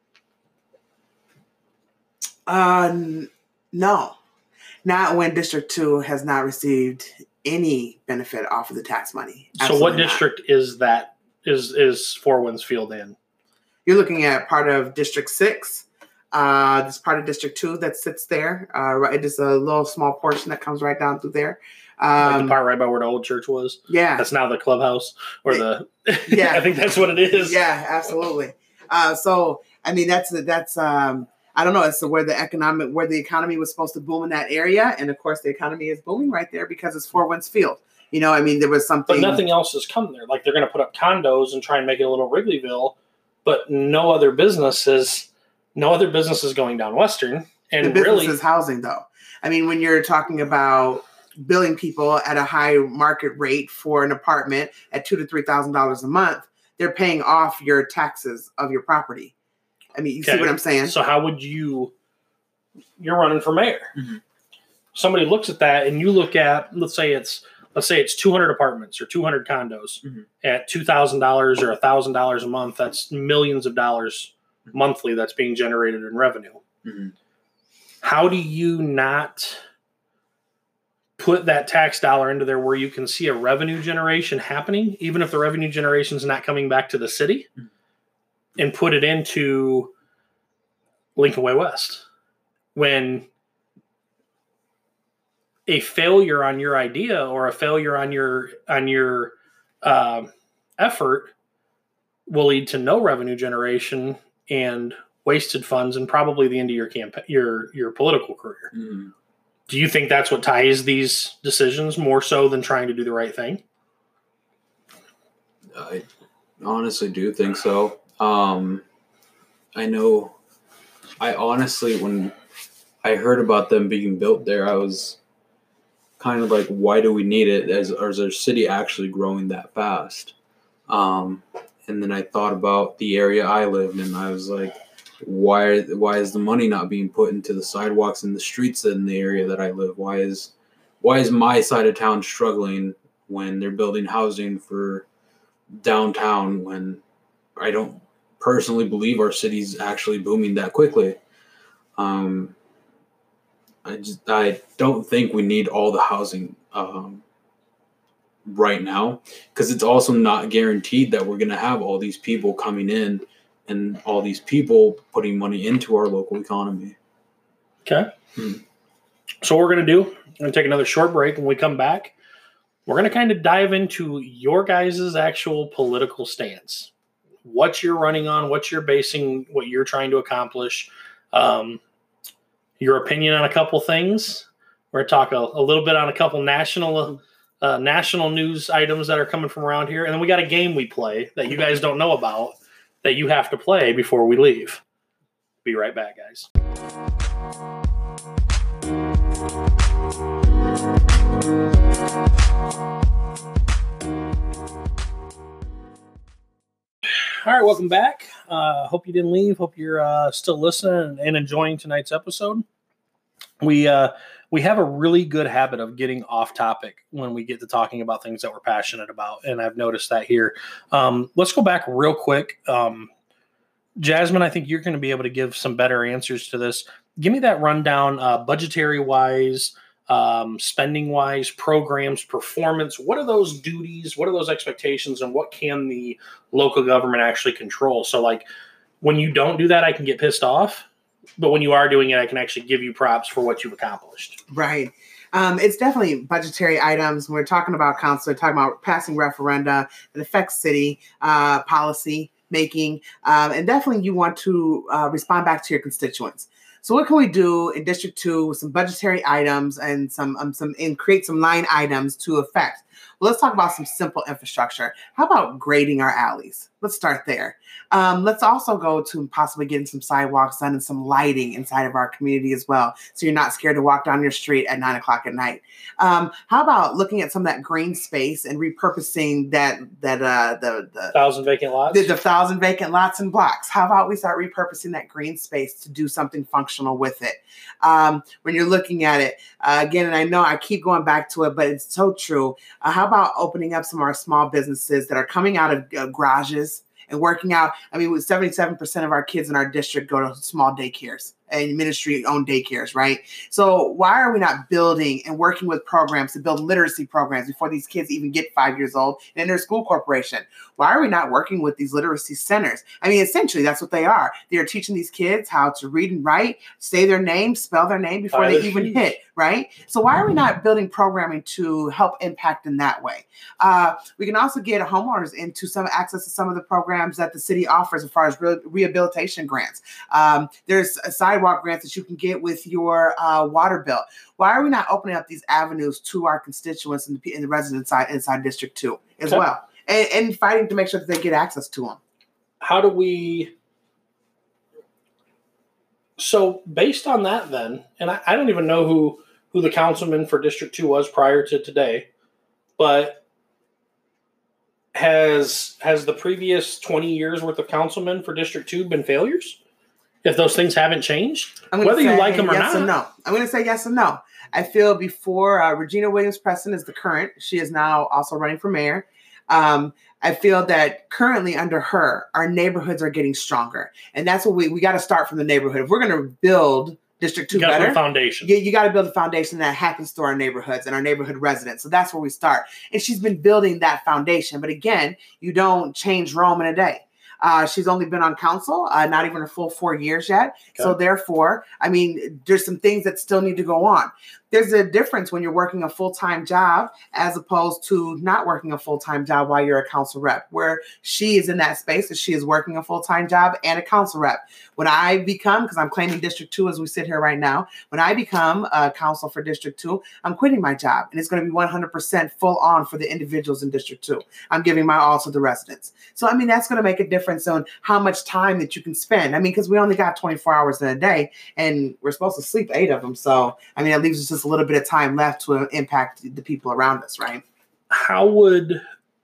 Uh, no, not when District Two has not received any benefit off of the tax money. Absolutely so, what district not. is that? Is is Four Winds Field in? You're looking at part of District Six. Uh, this part of District Two that sits there. Uh, right, it is a little small portion that comes right down through there. Um, like the part right by where the old church was. Yeah, that's now the clubhouse or the. Yeah, I think that's what it is. Yeah, absolutely. Uh, so I mean, that's that's. Um, I don't know. It's where the economic, where the economy was supposed to boom in that area, and of course, the economy is booming right there because it's Four Winds Field. You know, I mean, there was something, but nothing else has come there. Like they're going to put up condos and try and make it a little Wrigleyville, but no other businesses, no other businesses going down Western. And the business really, is housing, though. I mean, when you're talking about billing people at a high market rate for an apartment at two to three thousand dollars a month, they're paying off your taxes of your property. I mean, you okay. see what I'm saying? So how would you, you're running for mayor. Mm-hmm. Somebody looks at that and you look at, let's say it's, let's say it's two hundred apartments or two hundred condos mm-hmm. at two thousand dollars or one thousand dollars a month. That's millions of dollars mm-hmm. monthly that's being generated in revenue. Mm-hmm. How do you not put that tax dollar into there where you can see a revenue generation happening, even if the revenue generation is not coming back to the city? Mm-hmm. And put it into Lincoln Way West, when a failure on your idea or a failure on your on your uh, effort will lead to no revenue generation and wasted funds and probably the end of your campaign, your your political career. Mm. Do you think that's what ties these decisions more so than trying to do the right thing? I honestly do think so. Um, I know, I honestly, when I heard about them being built there, I was kind of like, why do we need it? As, or is our city actually growing that fast? Um, and then I thought about the area I lived in, and I was like, why, why is the money not being put into the sidewalks and the streets in the area that I live? Why is, why is my side of town struggling when they're building housing for downtown when I don't personally believe our city's actually booming that quickly? Um, I just I don't think we need all the housing um, right now, because it's also not guaranteed that we're going to have all these people coming in and all these people putting money into our local economy. Okay. Hmm. So what we're going to do, we're going to take another short break. When we come back, we're going to kind of dive into your guys' actual political stance. What you're running on, what you're basing, what you're trying to accomplish, um, your opinion on a couple things. We're going to talk a, a little bit on a couple national uh, national news items that are coming from around here. And then we got a game we play that you guys don't know about that you have to play before we leave. Be right back, guys. All right, welcome back. Uh, hope you didn't leave. Hope you're uh, still listening and enjoying tonight's episode. We uh, we have a really good habit of getting off topic when we get to talking about things that we're passionate about, and I've noticed that here. Um, let's go back real quick. Um, Jasmine, I think you're going to be able to give some better answers to this. Give me that rundown, uh, budgetary-wise, Um, spending wise, programs, performance. What are those duties? What are those expectations? And what can the local government actually control? So like when you don't do that, I can get pissed off. but when you are doing it, I can actually give you props for what you've accomplished. Right. Um, it's definitely budgetary items. When we're talking about council, we're talking about passing referenda that affects city uh, policy making. Um, and definitely you want to uh, respond back to your constituents. So what can we do in District two with some budgetary items and some um, some and create some line items to affect? Well, let's talk about some simple infrastructure. How about grading our alleys? Let's start there. Um, let's also go to possibly getting some sidewalks done and some lighting inside of our community as well, so you're not scared to walk down your street at nine o'clock at night. Um, how about looking at some of that green space and repurposing that that uh, the the thousand vacant lots, the, the thousand vacant lots and blocks? How about we start repurposing that green space to do something functional with it? Um, when you're looking at it uh, again, and I know I keep going back to it, but it's so true. Uh, how about opening up some of our small businesses that are coming out of uh, garages and working out? I mean, with seventy-seven percent of our kids in our district go to small daycares and ministry-owned daycares, right? So why are we not building and working with programs to build literacy programs before these kids even get five years old and in their school corporation? Why are we not working with these literacy centers? I mean, essentially, that's what they are. They are teaching these kids how to read and write, say their name, spell their name before Buy they their even shoes. hit, right? So why are we not building programming to help impact in that way? Uh, we can also get homeowners into some access to some of the programs that the city offers as far as re- rehabilitation grants. Um, there's a sidewalk grants that you can get with your uh, water bill. Why are we not opening up these avenues to our constituents and the, and the residents inside, inside District two as Okay. well? And, and fighting to make sure that they get access to them. How do we? So based on that, then, and I, I don't even know who who the councilman for District two was prior to today, but has has the previous twenty years worth of councilmen for District two been failures? If those things haven't changed, I'm gonna whether you say like them or yes not. and no. I'm going to say yes and no. I feel before uh, Regina Williams-Preston is the current. She is now also running for mayor. Um, I feel that currently under her, our neighborhoods are getting stronger. And that's what we, we got to start from the neighborhood. If we're going to build District two You got better, the foundation. you, you got to build a foundation that happens to our neighborhoods and our neighborhood residents. So that's where we start. And she's been building that foundation. But again, you don't change Rome in a day. Uh, she's only been on council, uh, not even a full four years yet. Okay. So therefore, I mean, there's some things that still need to go on. There's a difference when you're working a full-time job as opposed to not working a full-time job while you're a council rep, where she is in that space that she is working a full-time job and a council rep. When I become, because I'm claiming District two as we sit here right now, when I become a council for District two, I'm quitting my job and it's going to be one hundred percent full on for the individuals in District two. I'm giving my all to the residents. So, I mean, that's going to make a difference on how much time that you can spend. I mean, because we only got twenty-four hours in a day and we're supposed to sleep eight of them. So, I mean, that leaves us just a little bit of time left to impact the people around us, right? How would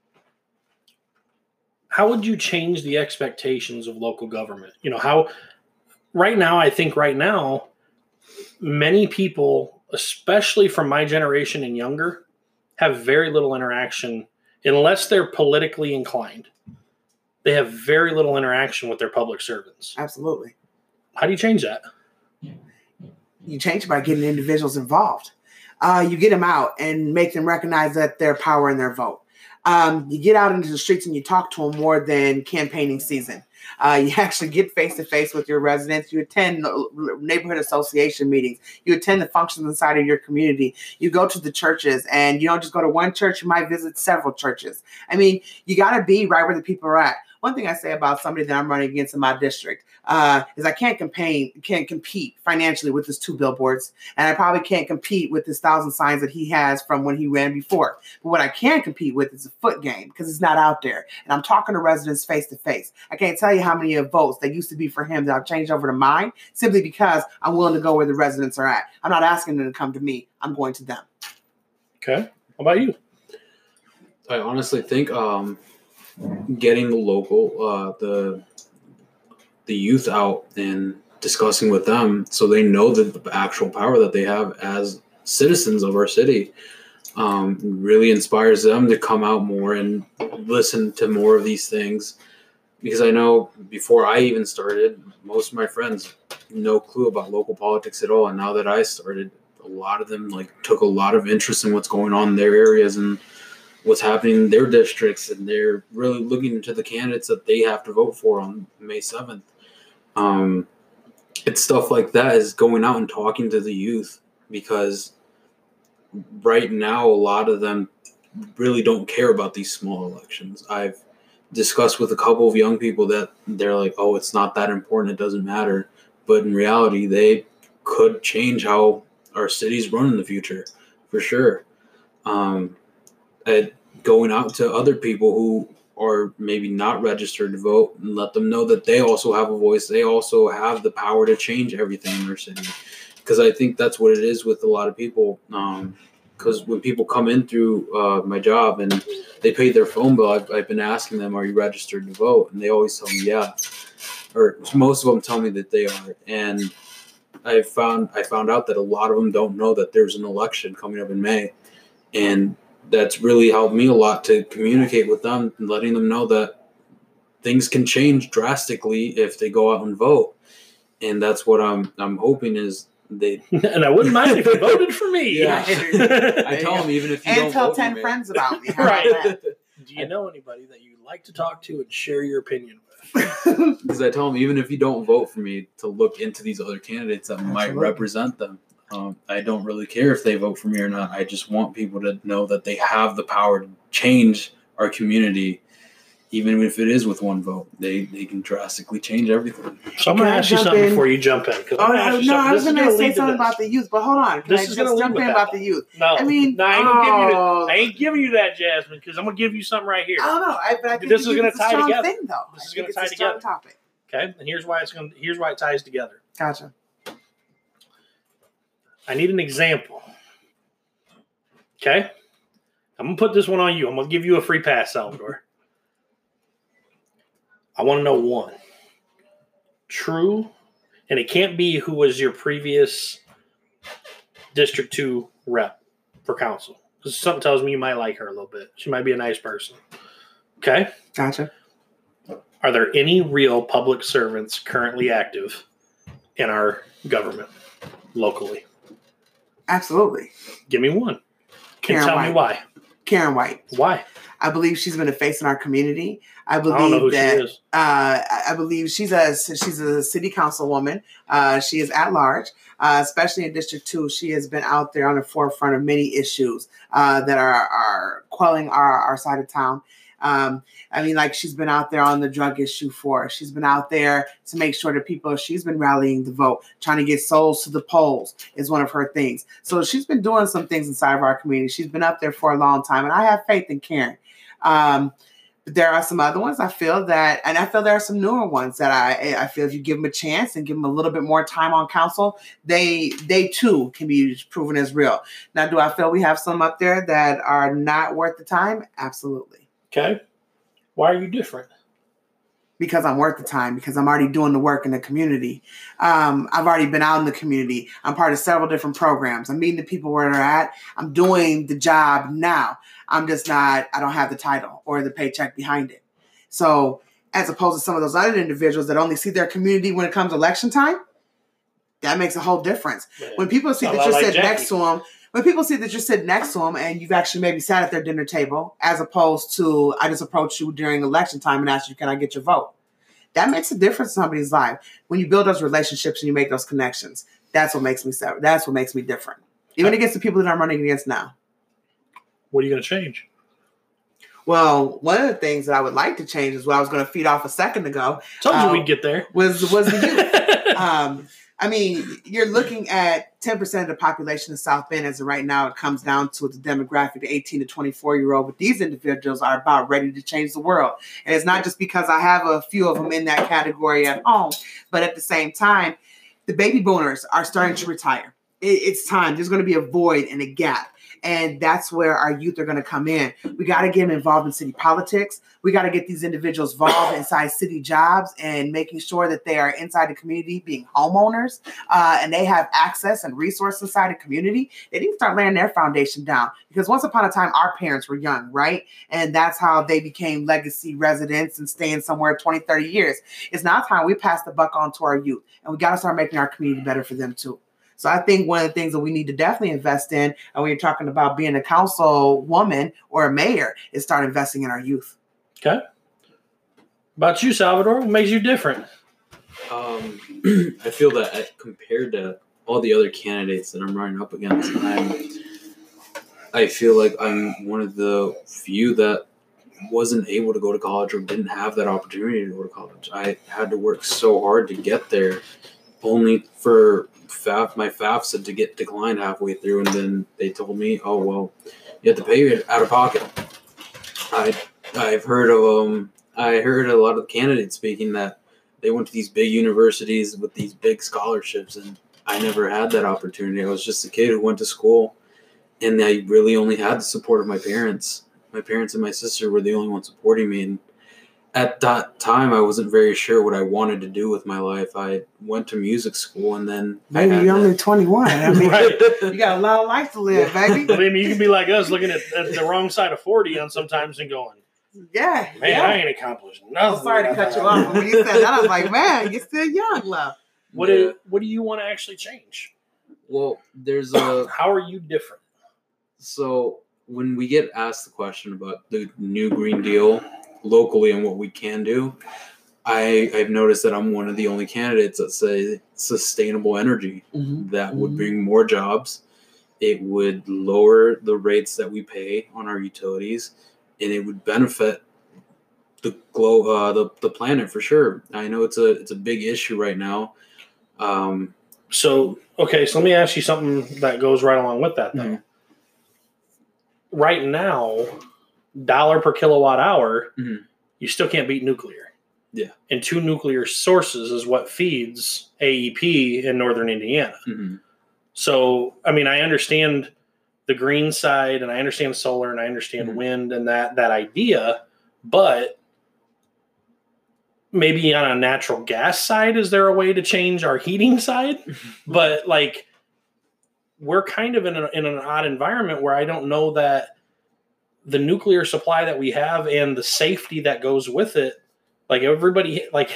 how would you change the expectations of local government? You know, how right now, I think right now, many people, especially from my generation and younger, have very little interaction unless they're politically inclined. They have very little interaction with their public servants. Absolutely. How do you change that? You change it by getting individuals involved. Uh, you get them out and make them recognize that their power and their vote. Um, you get out into the streets and you talk to them more than campaigning season. Uh, you actually get face-to-face with your residents. You attend neighborhood association meetings. You attend the functions inside of your community. You go to the churches, and you don't just go to one church. You might visit several churches. I mean, you got to be right where the people are at. One thing I say about somebody that I'm running against in my district uh, is I can't campaign, can't compete financially with his two billboards, and I probably can't compete with his thousand signs that he has from when he ran before. But what I can compete with is a foot game because it's not out there, and I'm talking to residents face to face. I can't tell you how many of votes that used to be for him that I've changed over to mine simply because I'm willing to go where the residents are at. I'm not asking them to come to me. I'm going to them. Okay. How about you? I honestly think um, getting the local, uh, the the youth out and discussing with them so they know the, the actual power that they have as citizens of our city um, really inspires them to come out more and listen to more of these things. Because I know before I even started, most of my friends no clue about local politics at all. And now that I started, a lot of them like took a lot of interest in what's going on in their areas and what's happening in their districts. And they're really looking into the candidates that they have to vote for on May seventh. Um, it's stuff like that, is going out and talking to the youth, because right now a lot of them really don't care about these small elections. I've discussed with a couple of young people that they're like, oh, it's not that important, it doesn't matter. But in reality, they could change how our cities run in the future, for sure. Um, and going out to other people who are maybe not registered to vote and let them know that they also have a voice. They also have the power to change everything in their city. Because I think that's what it is with a lot of people. Because um, when people come in through uh, my job and they pay their phone bill, I've, I've been asking them, are you registered to vote? And they always tell me, yeah. Or most of them tell me that they are. And I found I found out that a lot of them don't know that there's an election coming up in May. And that's really helped me a lot to communicate with them and letting them know that things can change drastically if they go out and vote. And that's what I'm I'm hoping is they. And I wouldn't mind if you voted for me. Yeah, I tell them even if you and don't tell vote ten for me. friends about me. How Right. about that? Do you know anybody that you'd like to talk to and share your opinion with? Because I tell them even if you don't vote for me, to look into these other candidates that might Absolutely. represent them. Um, I don't really care if they vote for me or not. I just want people to know that they have the power to change our community, even if it is with one vote. They they can drastically change everything. So I'm going to Can I ask you jump something in? before you jump in. 'cause Oh, I'm gonna no, ask you no, something. I was This is going to gonna say lead to something this. about the youth, but hold on. Can This I is just gonna lead jump with in that, about though. the youth? No, I mean, no, I ain't gonna give you oh. that. I ain't giving you that, Jasmine, because I'm gonna give you something right here. I don't know. I, but I think This the is youth gonna a tie strong together. thing, though. This I is think gonna it's tie a strong together. topic. Okay, and here's why it's gonna. Here's why it ties together. Gotcha. I need an example. Okay, I'm gonna put this one on you. I'm gonna give you a free pass, Salvador. I want to know one true, and it can't be who was your previous District Two rep for council, because something tells me you might like her a little bit. She might be a nice person. Okay. Gotcha. Are there any real public servants currently active in our government locally? Absolutely. Give me one. Karen and tell White. me why. Karen White. Why? I believe she's been a face in our community. I believe I don't know who that she is. Uh, I believe she's a she's a city councilwoman. Uh, she is at large, uh, especially in District Two. She has been out there on the forefront of many issues uh, that are are quelling our our side of town. Um, I mean, like she's been out there on the drug issue for us. She's been out there to make sure that people. She's been rallying the vote, trying to get souls to the polls is one of her things. So she's been doing some things inside of our community. She's been up there for a long time, and I have faith in Karen. Um, But there are some other ones I feel that, and I feel there are some newer ones that I I feel if you give them a chance and give them a little bit more time on council, they they too can be proven as real. Now, do I feel we have some up there that are not worth the time? Absolutely. Okay. Why are you different? Because I'm worth the time, because I'm already doing the work in the community. Um, I've already been out in the community. I'm part of several different programs. I'm meeting the people where they're at. I'm doing the job now. I'm just not, I don't have the title or the paycheck behind it. So as opposed to some of those other individuals that only see their community when it comes election time, that makes a whole difference. Yeah. When people see A that lot you're like sitting Jackie. next to them, when people see that you're sitting next to them and you've actually maybe sat at their dinner table, as opposed to I just approached you during election time and asked you, can I get your vote? That makes a difference in somebody's life. When you build those relationships and you make those connections, that's what makes me separate. That's what makes me different. Even against the people that I'm running against now. What are you going to change? Well, one of the things that I would like to change is what I was going to feed off a second ago. Told you uh, we'd get there. Was was the youth. um, I mean, you're looking at ten percent of the population of South Bend as of right now. It comes down to the demographic, the eighteen to twenty-four year old. But these individuals are about ready to change the world. And it's not just because I have a few of them in that category at home, but at the same time, the baby boomers are starting to retire. It, it's time. There's going to be a void and a gap. And that's where our youth are going to come in. We got to get them involved in city politics. We got to get these individuals involved inside city jobs and making sure that they are inside the community being homeowners uh, and they have access and resources inside the community. They need to start laying their foundation down because once upon a time, our parents were young, right? And that's how they became legacy residents and staying somewhere twenty, thirty years. It's now time we pass the buck on to our youth and we got to start making our community better for them too. So I think one of the things that we need to definitely invest in, and when you're talking about being a council woman or a mayor, is start investing in our youth. Okay. About you, Salvador, what makes you different? Um, I feel that I, compared to all the other candidates that I'm running up against, I'm, I feel like I'm one of the few that wasn't able to go to college or didn't have that opportunity to go to college. I had to work so hard to get there, only for F A F, my FAFSA to get declined halfway through, and then they told me, "Oh well, you have to pay it out of pocket." I I've heard of um I heard a lot of candidates speaking that they went to these big universities with these big scholarships, and I never had that opportunity. I was just a kid who went to school, and I really only had the support of my parents. My parents and my sister were the only ones supporting me, and at that time, I wasn't very sure what I wanted to do with my life. I went to music school, and then maybe you're only twenty-one. I mean, Right. you got a lot of life to live, baby. I mean, you can be like us, looking at, at the wrong side of forty on sometimes and going, Yeah, "Man, yeah. I ain't accomplished nothing." I'm sorry to cut you off, but when you said that, I was like, "Man, you're still young, love." What Yeah. do What do you want to actually change? Well, there's a How are you different? so when we get asked the question about the new Green Deal locally and what we can do, I, I've noticed that I'm one of the only candidates that say sustainable energy. Mm-hmm. That would bring more jobs. It would lower the rates that we pay on our utilities, and it would benefit the globe, uh, the the planet for sure. I know it's a it's a big issue right now. Um, So, okay, so let me ask you something that goes right along with that, though. Mhm. Right now, dollar per kilowatt hour, Mhm. you still can't beat nuclear. Yeah. And two nuclear sources is what feeds A E P in northern Indiana. mhm. So, I mean, I understand the green side, and I understand solar, and I understand Mhm. wind and that that idea, but maybe on a natural gas side, is there a way to change our heating side? But like, we're kind of in, a, in an odd environment where I don't know that the nuclear supply that we have and the safety that goes with it, like everybody, like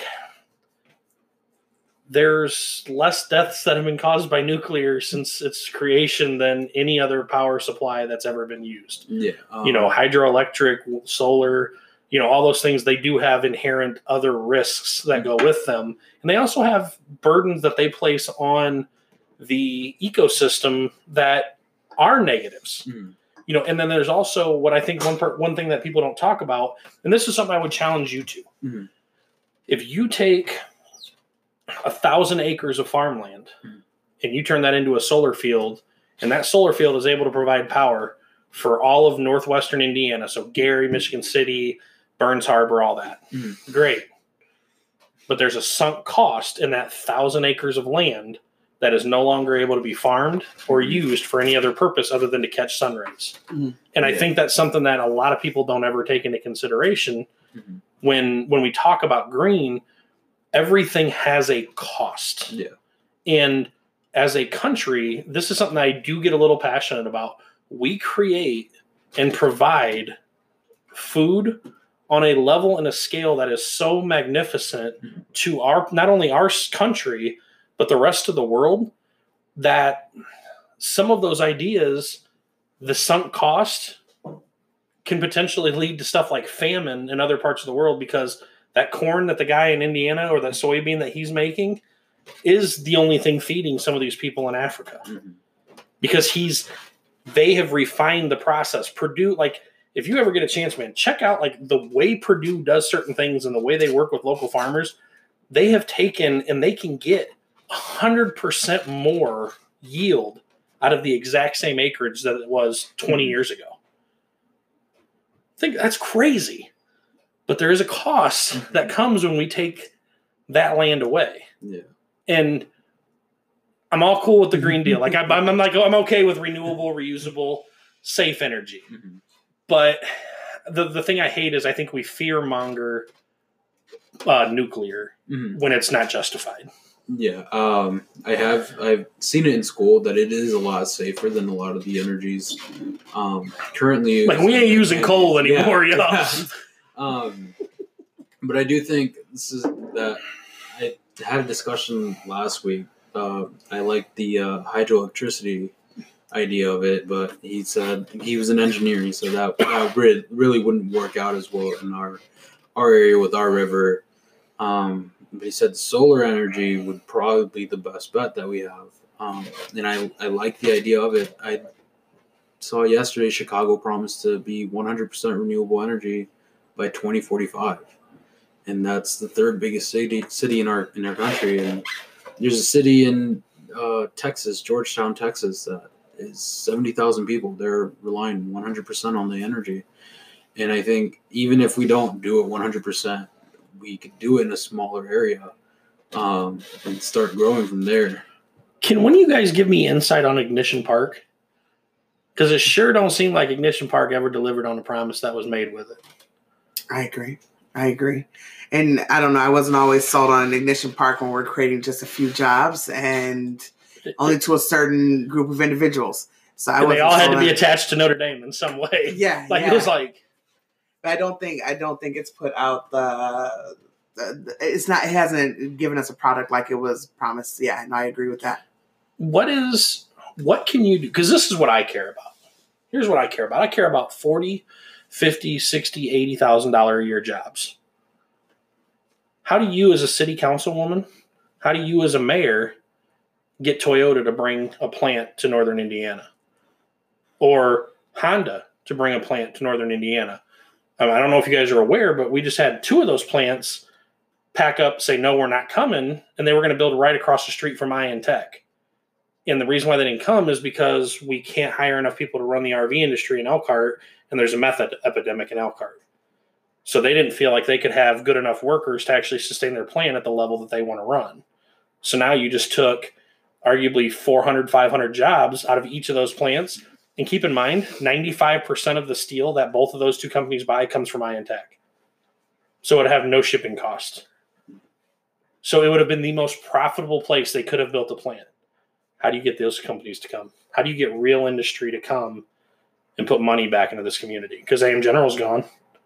there's less deaths that have been caused by nuclear since its creation than any other power supply that's ever been used. Yeah, um, You know, hydroelectric, solar, you know, all those things, they do have inherent other risks that go with them. And they also have burdens that they place on the ecosystem that are negatives. Mhm. You know, and then there's also what I think one part, one thing that people don't talk about, and this is something I would challenge you to. Mhm. If you take a thousand acres of farmland Mhm. and you turn that into a solar field, and that solar field is able to provide power for all of northwestern Indiana, so Gary, Michigan City, Burns Harbor, all that, Mhm. great. But there's a sunk cost in that thousand acres of land that is no longer able to be farmed or used for any other purpose other than to catch sun rays. Mhm. And I Yeah. think that's something that a lot of people don't ever take into consideration Mhm. when when we talk about green. Everything has a cost. Yeah. And as a country, this is something I do get a little passionate about. We create and provide food on a level and a scale that is so magnificent to our, not only our country, but the rest of the world, that some of those ideas, the sunk cost, can potentially lead to stuff like famine in other parts of the world, because that corn that the guy in Indiana or that soybean that he's making is the only thing feeding some of these people in Africa. Mhm. Because he's, they have refined the process. Purdue, like, if you ever get a chance, man, check out like the way Purdue does certain things and the way they work with local farmers. They have taken, and they can get one hundred percent more yield out of the exact same acreage that it was twenty years ago. I think that's crazy. But there is a cost that comes when we take that land away. Yeah. And I'm all cool with the Green Deal. Like I'm, I'm like, I'm okay with renewable, reusable, safe energy. Mhm. But the the thing I hate is I think we fear monger uh, nuclear Mhm. when it's not justified. Yeah, um, I have I've seen it in school that it is a lot safer than a lot of the energies um, currently. Like we ain't using coal anymore, Yeah, y'all. yeah. Um, but I do think this is that I had a discussion last week. Uh, I like the uh, hydroelectricity idea of it, but he said he was an engineer. He said that, that really, really wouldn't work out as well in our our area with our river. Um, but he said solar energy would probably be the best bet that we have. Um, and I, I like the idea of it. I saw yesterday Chicago promised to be one hundred percent renewable energy by twenty forty-five. And that's the third biggest city city in our in our country. And there's a city in uh, Texas, Georgetown, Texas, that is seventy thousand people. They're relying one hundred percent on the energy. And I think even if we don't do it one hundred percent, we could do it in a smaller area um, and start growing from there. Can one of you guys give me insight on Ignition Park? Because it sure don't seem like Ignition Park ever delivered on the promise that was made with it. I agree. I agree. And I don't know, I wasn't always sold on an Ignition Park when we're creating just a few jobs and only to a certain group of individuals. So I and they all had to be on... attached to Notre Dame in some way. Yeah. Like yeah. it was like. But I don't think I don't think it's put out the, the it's not it hasn't given us a product like it was promised. Yeah, and I agree with that. What is what can you do? Because this is what I care about. Here's what I care about. I care about forty, fifty, sixty, eighty thousand dollars a year jobs. How do you as a city councilwoman, how do you as a mayor get Toyota to bring a plant to Northern Indiana? Or Honda to bring a plant to Northern Indiana? I don't know if you guys are aware, but we just had two of those plants pack up, say, no, we're not coming, and they were going to build right across the street from Ion Tech. And the reason why they didn't come is because we can't hire enough people to run the R V industry in Elkhart, and there's a meth epidemic in Elkhart. So they didn't feel like they could have good enough workers to actually sustain their plant at the level that they want to run. So now you just took arguably four hundred, five hundred jobs out of each of those plants. And keep in mind, ninety-five percent of the steel that both of those two companies buy comes from Ion Tech. So it would have no shipping cost. So it would have been the most profitable place they could have built a plant. How do you get those companies to come? How do you get real industry to come and put money back into this community? Because A M General's gone.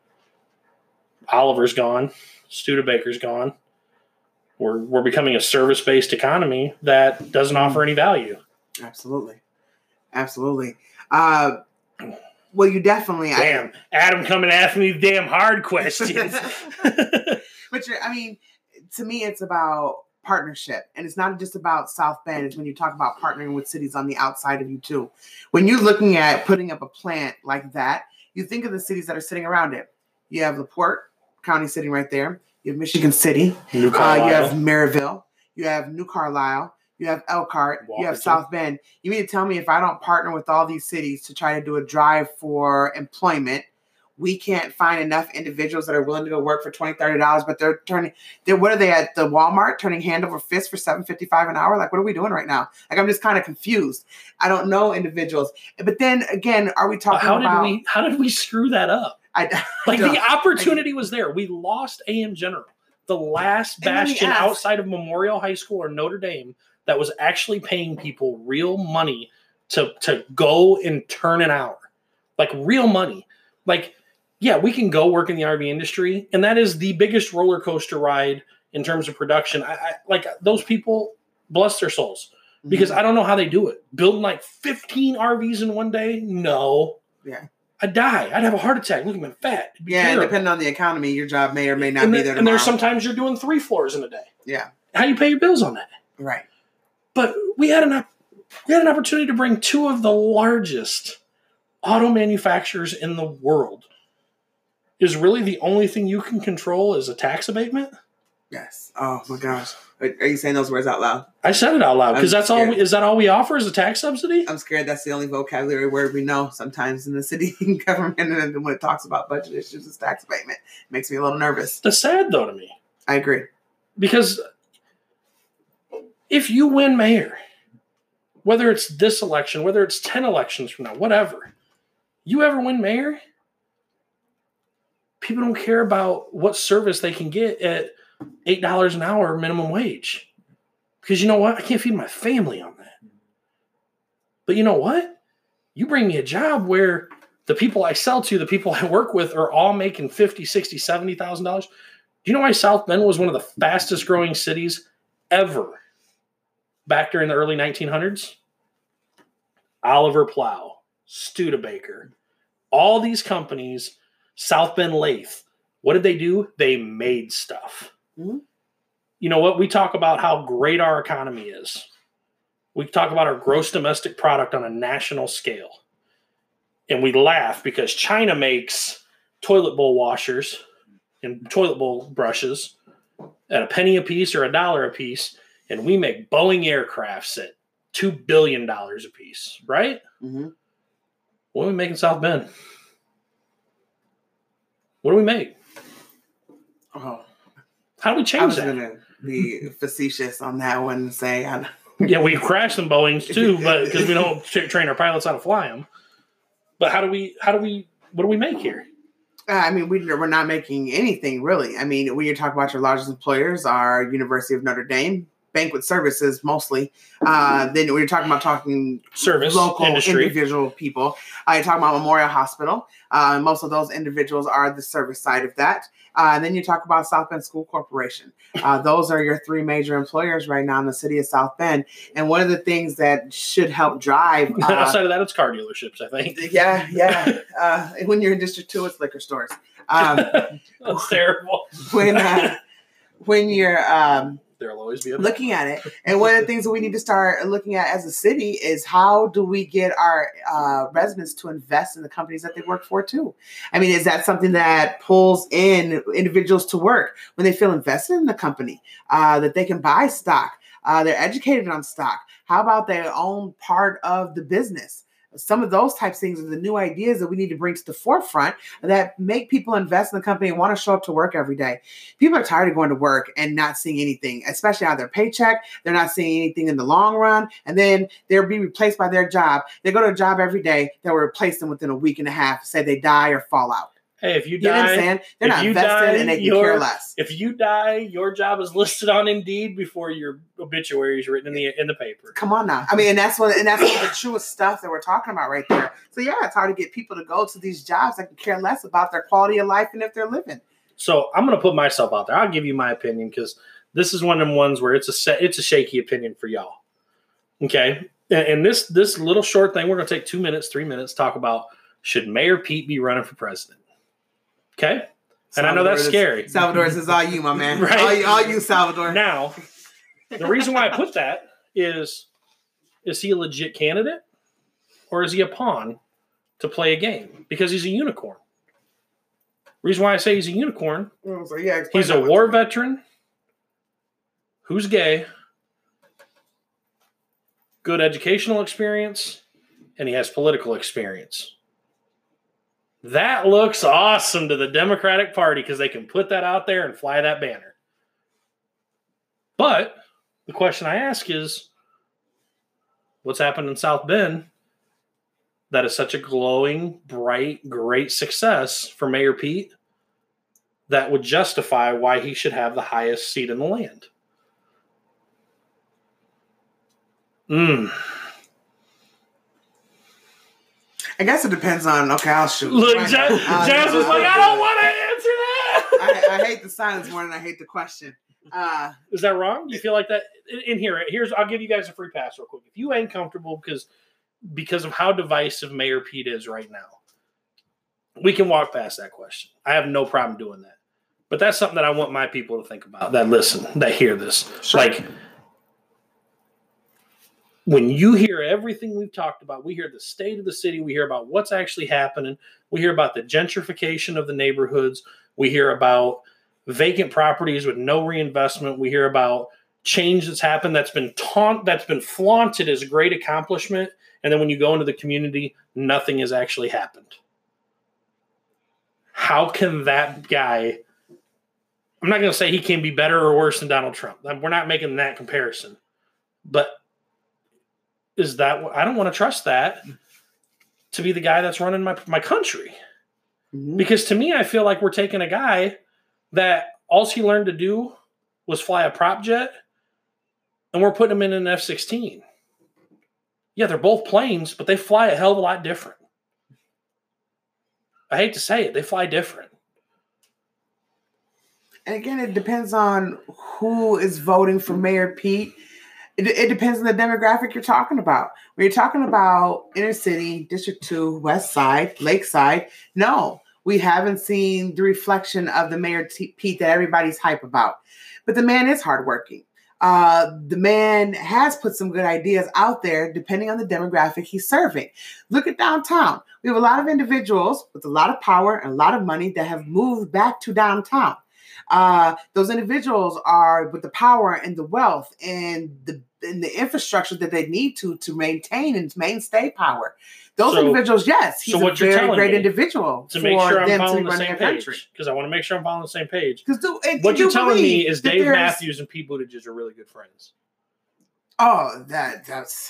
Oliver's gone. Studebaker's gone. We're, we're becoming a service-based economy that doesn't offer any value. Absolutely. Absolutely. Uh, well, you definitely. Damn, I, Adam coming asking me damn hard questions. But you're, I mean, to me, it's about partnership, and it's not just about South Bend. It's when you talk about partnering with cities on the outside of you too. When you're looking at putting up a plant like that, you think of the cities that are sitting around it. You have LaPorte County sitting right there. You have Michigan City. New uh, you have Maryville. You have New Carlisle. You have Elkhart, Walkerton. You have South Bend. You mean to tell me if I don't partner with all these cities to try to do a drive for employment, we can't find enough individuals that are willing to go work for twenty dollars, thirty dollars, but they're turning, they're, what are they at the Walmart turning hand over fist for seven fifty-five an hour? Like, what are we doing right now? Like, I'm just kind of confused. I don't know individuals. But then again, are we talking how about? Did we, how did we screw that up? I, like I the opportunity was there. We lost A M General, the last bastion outside of Memorial High School or Notre Dame that was actually paying people real money to, to go and turn an hour. Like real money. Like, yeah, we can go work in the R V industry, and that is the biggest roller coaster ride in terms of production. I, I like those people, bless their souls, because mm-hmm. I don't know how they do it. Building like fifteen R Vs in one day? No. Yeah. I'd die. I'd have a heart attack. Look at me, I'm fat. Yeah, and depending on the economy, your job may or may not and be the, there tomorrow. And there's sometimes you're doing three floors in a day. Yeah. How do you pay your bills on that? Right. But we had an we had an opportunity to bring two of the largest auto manufacturers in the world. Is really the only thing you can control is a tax abatement? Yes. Oh my gosh. Are, are you saying those words out loud? I said it out loud because that's all. We, is that all we offer? Is a tax subsidy? I'm scared that's the only vocabulary word we know sometimes in the city government, and when it talks about budget issues, it's tax abatement. It makes me a little nervous. That's sad though to me. I agree. Because if you win mayor, whether it's this election, whether it's ten elections from now, whatever, you ever win mayor, people don't care about what service they can get at eight dollars an hour minimum wage. Because you know what? I can't feed my family on that. But you know what? You bring me a job where the people I sell to, the people I work with are all making fifty, sixty, seventy thousand dollars. Do you know why South Bend was one of the fastest growing cities ever back during the early nineteen hundreds? Oliver Plow, Studebaker, all these companies, South Bend Lathe, what did they do? They made stuff. Mm-hmm. you know what? We talk about how great our economy is. We talk about our gross domestic product on a national scale. And we laugh because China makes toilet bowl washers and toilet bowl brushes at a penny a piece or a dollar a piece. And we make Boeing aircrafts at two billion dollars a piece, right? Mm-hmm. What do we make in South Bend? What do we make? Oh, how do we I change was that? going to be facetious on that one and say, I, Yeah, we crash some Boeings too, but because we don't tra- train our pilots how to fly them. But how do we? How do we? What do we make here? Uh, I mean, we, we're not making anything really. I mean, when you talk about your largest employers, are University of Notre Dame, banquet services mostly. Uh, then when you're talking about talking Service, local industry. individual people, uh, you're talking about Memorial Hospital. Uh, most of those individuals are the service side of that. Uh, and then you talk about South Bend School Corporation. Uh, those are your three major employers right now in the city of South Bend. And one of the things that should help drive uh, outside of that, it's car dealerships, I think. Yeah, yeah. Uh, when you're in District Two, it's liquor stores. Um, That's terrible. when uh, when you're um, There'll always be a looking at it, and one of the things that we need to start looking at as a city is how do we get our uh, residents to invest in the companies that they work for too? I mean, is that something that pulls in individuals to work when they feel invested in the company, uh, that they can buy stock, uh, they're educated on stock? How about they own part of the business? Some of those types of things are the new ideas that we need to bring to the forefront that make people invest in the company and want to show up to work every day. People are tired of going to work and not seeing anything, especially out of their paycheck. They're not seeing anything in the long run. And then they'll be replaced by their job. They go to a job every day that will replace them within a week and a half, say they die or fall out. Hey, if you You know what I'm die, saying? They're if not you invested die, and they can your- care less. if you die, your job is listed on Indeed before your obituary is written in the in the paper. Come on now. I mean, and that's what and that's one of the truest stuff that we're talking about right there. So yeah, it's hard to get people to go to these jobs that can care less about their quality of life and if they're living. So I'm going to put myself out there. I'll give you my opinion because this is one of them ones where it's a set, it's a shaky opinion for y'all. Okay, and, and this this little short thing, we're going to take two minutes, three minutes, talk about should Mayor Pete be running for president? Okay, and I know that's scary. Salvador, this is all you, my man. Right? All you, all you, Salvador. Now, the reason why I put that is, is he a legit candidate or is he a pawn to play a game? Because he's a unicorn. Reason why I say he's a unicorn, Oh, so yeah, explain he's a that one. war veteran who's gay, good educational experience, and he has political experience. That looks awesome to the Democratic Party because they can put that out there and fly that banner. But the question I ask is, what's happened in South Bend that is such a glowing, bright, great success for Mayor Pete that would justify why he should have the highest seat in the land? Mm. I guess it depends on. Okay, I'll shoot. Look, Right. Jazz, Uh, Jazz was uh, like, I don't want to answer that. I, I hate the silence more than I hate the question. Uh, Is that wrong? You feel like that? In, in here, here's I'll give you guys a free pass real quick. If you ain't comfortable because because of how divisive Mayor Pete is right now, we can walk past that question. I have no problem doing that. But that's something that I want my people to think about, that listen, that hear this. Sure. Like, when you hear everything we've talked about, we hear the state of the city, we hear about what's actually happening, we hear about the gentrification of the neighborhoods, we hear about vacant properties with no reinvestment, we hear about change that's happened that's been taunt that's been flaunted as a great accomplishment, and then when you go into the community, nothing has actually happened. How can that guy, I'm not going to say he can be better or worse than Donald Trump. We're not making that comparison. But is that, I don't want to trust that to be the guy that's running my, my country. mhm. Because to me, I feel like we're taking a guy that all he learned to do was fly a prop jet, and we're putting him in an F sixteen. Yeah, they're both planes, but they fly a hell of a lot different. I hate to say it, they fly different. And again, it depends on who is voting for Mayor Pete. It, it depends on the demographic you're talking about. When you're talking about inner city, District two, West Side, Lakeside, no, we haven't seen the reflection of the Mayor T- Pete that everybody's hype about. but the man is hardworking. Uh, the man has put some good ideas out there depending on the demographic he's serving. Look at downtown. We have a lot of individuals with a lot of power and a lot of money that have moved back to downtown. Uh, those individuals are with the power and the wealth and the, and the infrastructure that they need to to maintain and mainstay power. Those so, individuals, yes, he's so a very great individual to make sure I'm following the same page, because I want to make sure I'm following the same page. Do, what you're telling me is Dave Matthews and Pete Buttigieg are really good friends. Oh, that that's.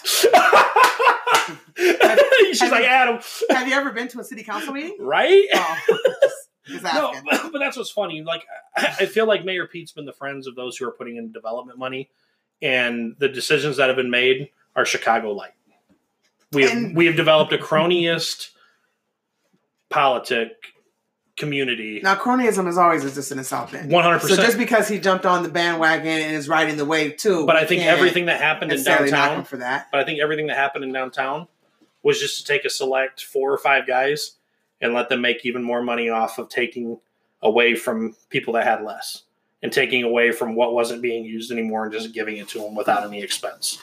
She's have, like Adam. Have you ever been to a city council meeting? Right. Oh, no, but, but that's what's funny. Like, I feel like Mayor Pete's been the friends of those who are putting in development money, and the decisions that have been made are Chicago-like. We have, we have developed a cronyist politic community. Now, cronyism is always existed in South Bend. one hundred percent. So just because he jumped on the bandwagon and is riding the wave too. But I think everything that happened in downtown, for that. but I think everything that happened in downtown was just to take a select four or five guys and let them make even more money off of taking away from people that had less and taking away from what wasn't being used anymore and just giving it to them without any expense.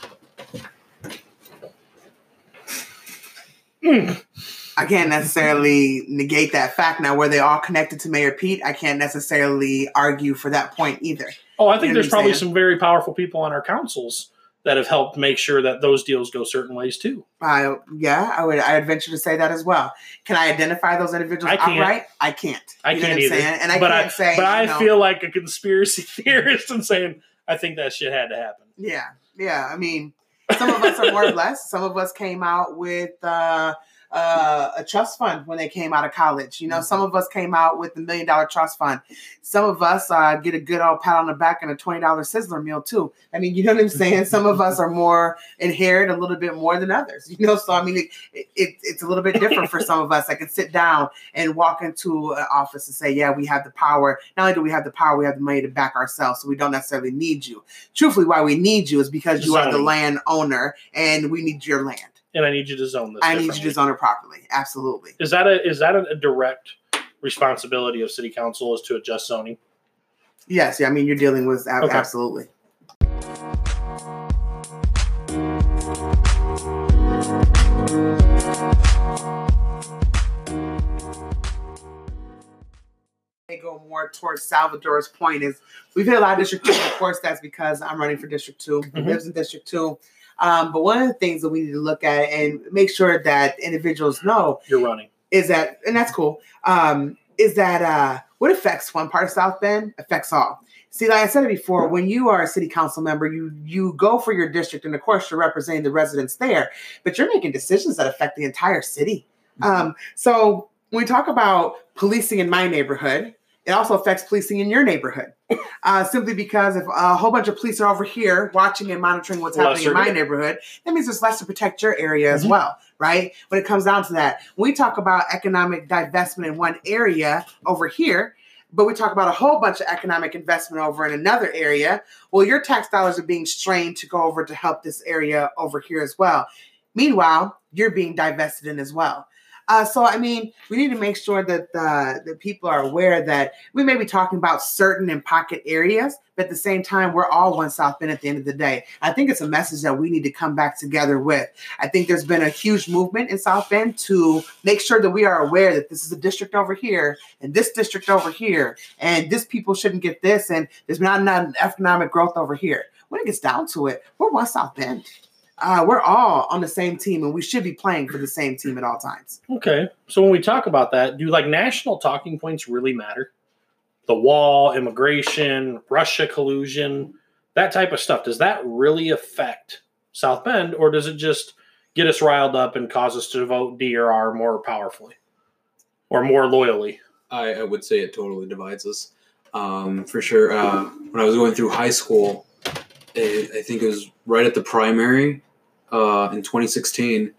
Mm. I can't necessarily negate that fact. Now, were they all connected to Mayor Pete? I can't necessarily argue for that point either. Oh, I think you know there's probably saying? some very powerful people on our councils that have helped make sure that those deals go certain ways too. Uh, yeah, I would. I would venture to say that as well. Can I identify those individuals I can't. outright? I can't. I you can't know either. And I but can't I, say. But I you know, feel like a conspiracy theorist and saying I think that shit had to happen. Yeah, yeah. I mean, some of us are more blessed. Some of us came out with. Uh, Uh, a trust fund when they came out of college. You know, mm-hmm. some of us came out with the million dollar trust fund. Some of us uh, get a good old pat on the back and a twenty dollar Sizzler meal too. I mean, you know what I'm saying? Some of us are more inherit a little bit more than others, you know? So, I mean, it, it, it's a little bit different for some of us. I can sit down and walk into an office and say, yeah, we have the power. Not only do we have the power, we have the money to back ourselves. So we don't necessarily need you. Truthfully, why we need you is because you are the land owner and we need your land. And I need you to zone this. I need you to zone it properly. Absolutely. Is that a is that a direct responsibility of city council is to adjust zoning? Yes. Yeah. I mean, you're dealing with ab- okay. absolutely. They go more towards Salvador's point is we've hit a lot of District Two. Of course, that's because I'm running for District Two. He mm-hmm. lives in District Two. Um, but one of the things that we need to look at and make sure that individuals know you're running is that, and that's cool, um, is that uh, what affects one part of South Bend affects all. See, like I said it before, when you are a city council member, you you go for your district, and of course you're representing the residents there, but you're making decisions that affect the entire city. Mm-hmm. Um, so when we talk about policing in my neighborhood, it also affects policing in your neighborhood. Uh, simply because if a whole bunch of police are over here watching and monitoring what's happening lesser in my neighborhood, that means there's less to protect your area mm-hmm. as well, right? When it comes down to that, when we talk about economic divestment in one area over here, but we talk about a whole bunch of economic investment over in another area, well, your tax dollars are being strained to go over to help this area over here as well. Meanwhile, you're being divested in as well. Uh, so, I mean, we need to make sure that uh, the people are aware that we may be talking about certain in pocket areas, but at the same time, we're all one South Bend at the end of the day. I think it's a message that we need to come back together with. I think there's been a huge movement in South Bend to make sure that we are aware that this is a district over here and this district over here, and this people shouldn't get this, and there's not enough economic growth over here. When it gets down to it, we're one South Bend. Uh, we're all on the same team, and we should be playing for the same team at all times. Okay. So when we talk about that, do like national talking points really matter? The wall, immigration, Russia collusion, that type of stuff. Does that really affect South Bend, or does it just get us riled up and cause us to vote D or R more powerfully or more loyally? I, I would say it totally divides us. Um, for sure. Uh, when I was going through high school, it, I think it was right at the primary uh, in twenty sixteen,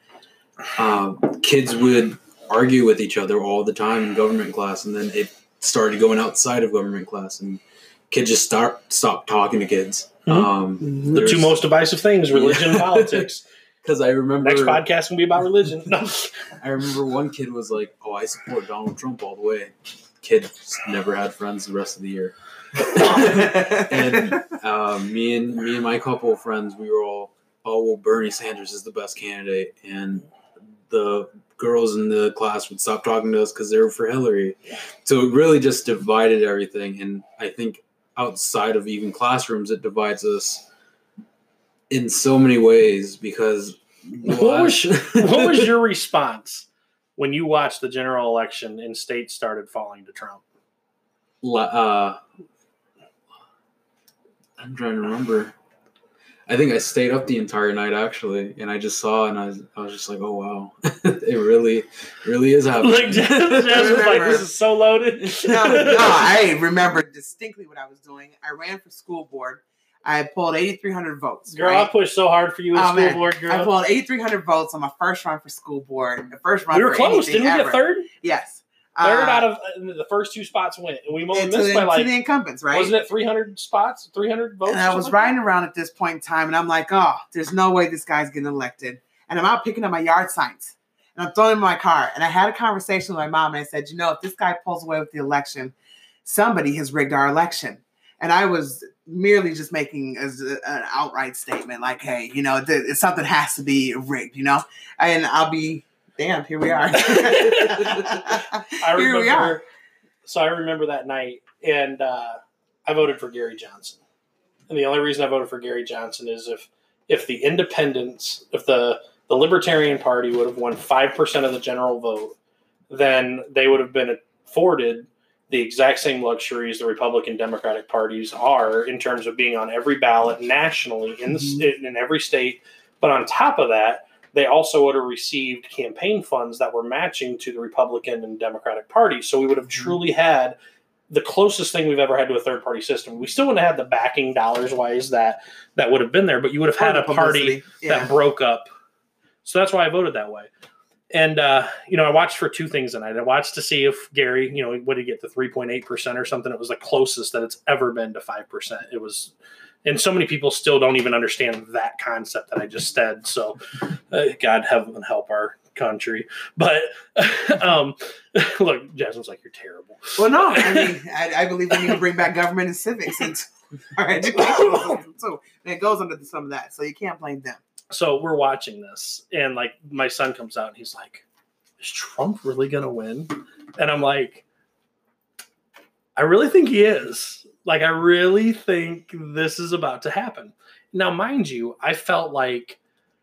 uh, kids would argue with each other all the time in government class, and then it started going outside of government class, and kids just start stopped talking to kids. Mm-hmm. Um, the two most divisive things, religion and politics. Because I remember next podcast will be about religion. No. I remember one kid was like, "Oh, I support Donald Trump all the way." Kid never had friends the rest of the year. and uh, me and me and my couple of friends, we were all, oh, well, Bernie Sanders is the best candidate, and the girls in the class would stop talking to us because they were for Hillary. So it really just divided everything, and I think outside of even classrooms, it divides us in so many ways because. What was what was your response when you watched the general election and states started falling to Trump? Uh, I'm trying to remember. I think I stayed up the entire night actually, and I just saw, and I was, I was just like, "Oh wow, it really, really is happening." Like Jazz, Jazz was like, "This is so loaded." no, no, I remember distinctly what I was doing. I ran for school board. I pulled eighty-three hundred votes. Girl, right? I pushed so hard for you in oh, school man. board, girl. I pulled eighty-three hundred votes on my first run for school board. The first run we were for close. Didn't we ever. get third? Yes. Third uh, out of uh, the first two spots went. And we only missed the, by like, to the incumbents, right? wasn't it three hundred spots, three hundred votes? And I was like riding that? around at this point in time, and I'm like, oh, there's no way this guy's getting elected. And I'm out picking up my yard signs, and I'm throwing them in my car. And I had a conversation with my mom, and I said, you know, if this guy pulls away with the election, somebody has rigged our election. And I was merely just making as a, an outright statement, like, hey, you know, th- something has to be rigged, you know? And I'll be damned, here we are. I here remember, we are. So I remember that night, and uh, I voted for Gary Johnson. And the only reason I voted for Gary Johnson is if if the independents, if the, the Libertarian Party would have won five percent of the general vote, then they would have been afforded the exact same luxuries the Republican Democratic parties are in terms of being on every ballot nationally in the mm-hmm. in every state. But on top of that, they also would have received campaign funds that were matching to the Republican and Democratic parties. So we would have mm-hmm. truly had the closest thing we've ever had to a third party system. We still wouldn't have had the backing dollars wise that that would have been there, but you would have had a party yeah. that broke up. So that's why I voted that way. And, uh, you know, I watched for two things tonight. I watched to see if Gary, you know, what did he get, the three point eight percent or something? It was the closest that it's ever been to five percent. It was, and so many people still don't even understand that concept that I just said. So, uh, God heaven help our country. But, um, look, Jasmine's like, you're terrible. Well, no, I mean, I, I believe we need to bring back government and civics into our education system, too. And it goes under some of that. So you can't blame them. So we're watching this, and like my son comes out and he's like, is Trump really going to win? And I'm like, I really think he is. Like, I really think this is about to happen. Now, mind you, I felt like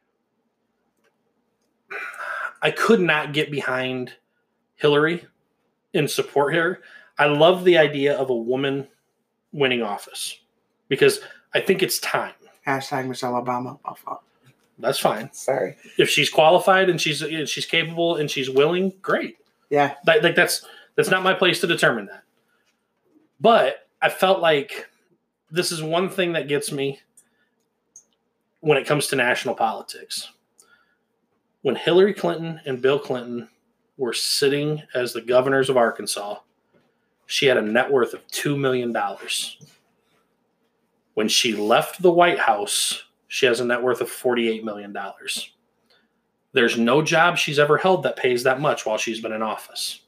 I could not get behind Hillary and support her. I love the idea of a woman winning office because I think it's time. Hashtag Michelle Obama. My fault. That's fine. Sorry. If she's qualified and she's she's capable and she's willing, great. Yeah. Like, like that's that's not my place to determine that. But I felt like this is one thing that gets me when it comes to national politics. When Hillary Clinton and Bill Clinton were sitting as the governors of Arkansas, she had a net worth of two million dollars. When she left the White House, she has a net worth of forty-eight million dollars. There's no job she's ever held that pays that much while she's been in office.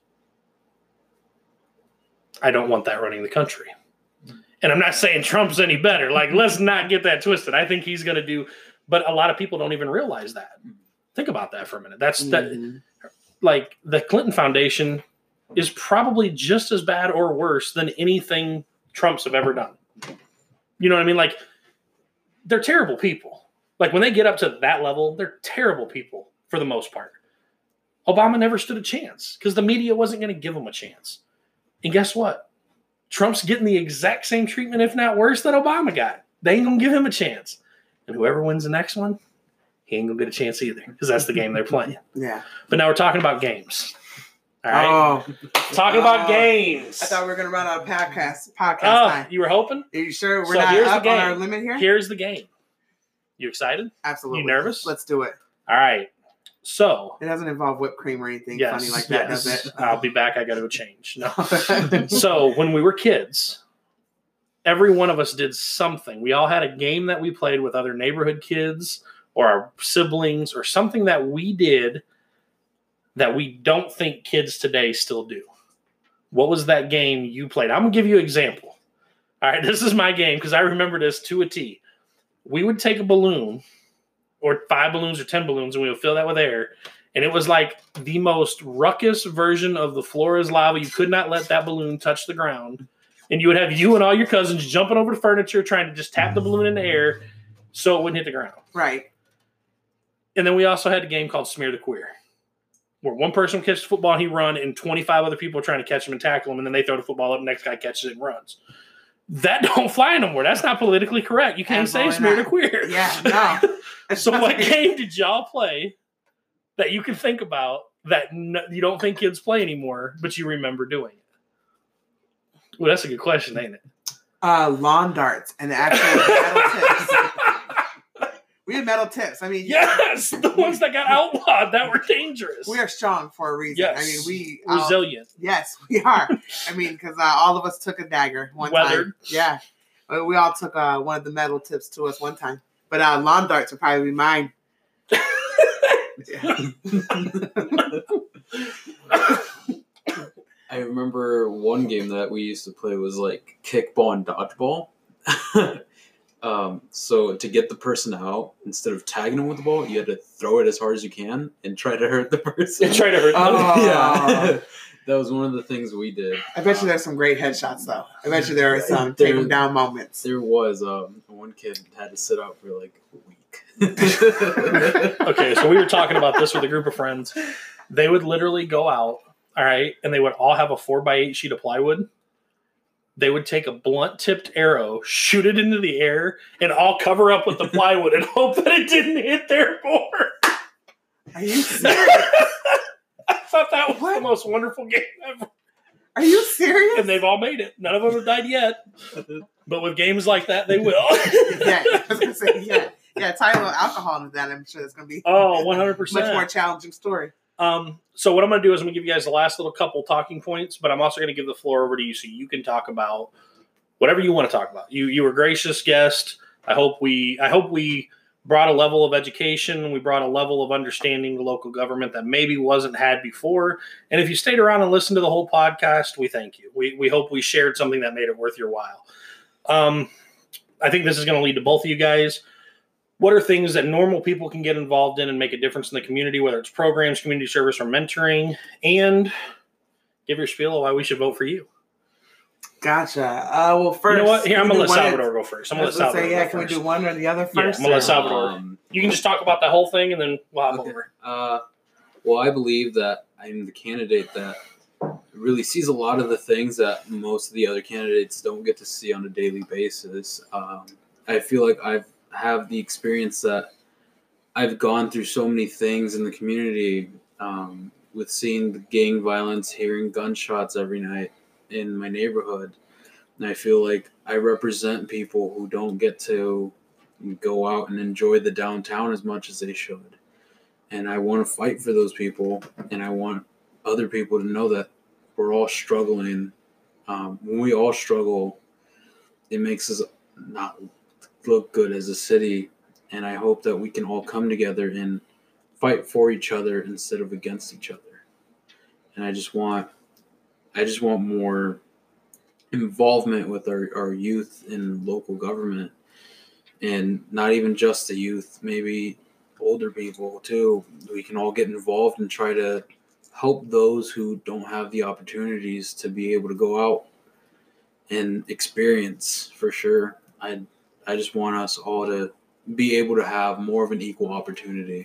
I don't want that running the country. And I'm not saying Trump's any better. Like, let's not get that twisted. I think he's going to do, but a lot of people don't even realize that. Think about that for a minute. That's mm-hmm. that. Like, the Clinton Foundation is probably just as bad or worse than anything Trump's have ever done. You know what I mean? Like, they're terrible people. Like, when they get up to that level, they're terrible people for the most part. Obama never stood a chance because the media wasn't going to give him a chance. And guess what? Trump's getting the exact same treatment, if not worse, that Obama got. They ain't going to give him a chance. And whoever wins the next one, he ain't going to get a chance either because that's the game they're playing. Yeah. But now we're talking about games. All right? Oh. Talking oh. about games. I thought we were going to run out of podcast, podcast oh, time. You were hoping? Are you sure we're so not here's up the game. on our limit here? Here's the game. You excited? Absolutely. You nervous? Let's do it. All right. So. It doesn't involve whipped cream or anything yes, funny like that, yes. does it? I'll be back. I got to go change. No. So when we were kids, every one of us did something. We all had a game that we played with other neighborhood kids or our siblings or something that we did that we don't think kids today still do. What was that game you played? I'm going to give you an example. All right, this is my game because I remember this to a T. We would take a balloon, or five balloons or ten balloons, and we would fill that with air. And it was like the most ruckus version of the floor is lava. You could not let that balloon touch the ground. And you would have you and all your cousins jumping over the furniture, trying to just tap the balloon in the air so it wouldn't hit the ground. Right. And then we also had a game called Smear the Queer, where one person would catch the football and he run, and twenty-five other people are trying to catch him and tackle him, and then they throw the football up, and the next guy catches it and runs. That don't fly no more. That's not politically correct. You can't say Smear the Queer. Yeah, no. So what game did y'all play that you can think about that no, you don't think kids play anymore, but you remember doing it? Well, that's a good question, ain't it? Uh, lawn darts and the actual metal tips. We had metal tips. I mean, yes, the ones that got outlawed that were dangerous. We are strong for a reason. Yes. I mean, we resilient. Uh, yes, we are. I mean, because uh, all of us took a dagger one Weathered. time. Yeah, we all took uh, one of the metal tips to us one time. But uh, lawn darts would probably be mine. I remember one game that we used to play was like kickball and dodgeball. um, so to get the person out, instead of tagging them with the ball, you had to throw it as hard as you can and try to hurt the person. And try to hurt them. Oh. Yeah. That was one of the things we did. I bet you there's some great headshots, though. I bet you there are some there, take them down moments. There was. Um, one kid had to sit out for like a week. Okay, so we were talking about this with a group of friends. They would literally go out, all right, and they would all have a four by eight sheet of plywood. They would take a blunt-tipped arrow, shoot it into the air, and all cover up with the plywood and hope that it didn't hit their board. Are you serious? I thought that was What? the most wonderful game ever. Are you serious? And they've all made it. None of them have died yet. But with games like that, they will. Yeah, I was gonna say, yeah. Yeah, tie a little alcohol into that. I'm sure it's going to be Oh, one hundred percent. much more challenging story. Um, so what I'm going to do is I'm going to give you guys the last little couple talking points, but I'm also going to give the floor over to you so you can talk about whatever you want to talk about. You you were a gracious guest. I hope we I hope we brought a level of education. We brought a level of understanding the local government that maybe wasn't had before. And if you stayed around and listened to the whole podcast, we thank you. We we hope we shared something that made it worth your while. Um, I think this is going to lead to both of you guys. What are things that normal people can get involved in and make a difference in the community, whether it's programs, community service, or mentoring? And give your spiel of why we should vote for you. Gotcha. Uh, well, first, You know what? Here, I'm can going we to let do one Salvador at- go first. I'm I going was to let gonna Salvador say, yeah, go can we first. do one or the other Yeah, first? I'm gonna let or- Salvador. Um, You can just talk about the whole thing, and then we'll hop Okay. over. Uh, well, I believe that I'm the candidate that really sees a lot of the things that most of the other candidates don't get to see on a daily basis. Um, I feel like I've have the experience that I've gone through so many things in the community, um, with seeing the gang violence, hearing gunshots every night in my neighborhood. And I feel like I represent people who don't get to go out and enjoy the downtown as much as they should. And I want to fight for those people, and I want other people to know that we're all struggling. Um, when we all struggle, it makes us not look good as a city. And I hope that we can all come together and fight for each other instead of against each other. And I just want, I just want more involvement with our, our youth in local government, and not even just the youth, maybe older people too. We can all get involved and try to help those who don't have the opportunities to be able to go out and experience, for sure. I I just want us all to be able to have more of an equal opportunity.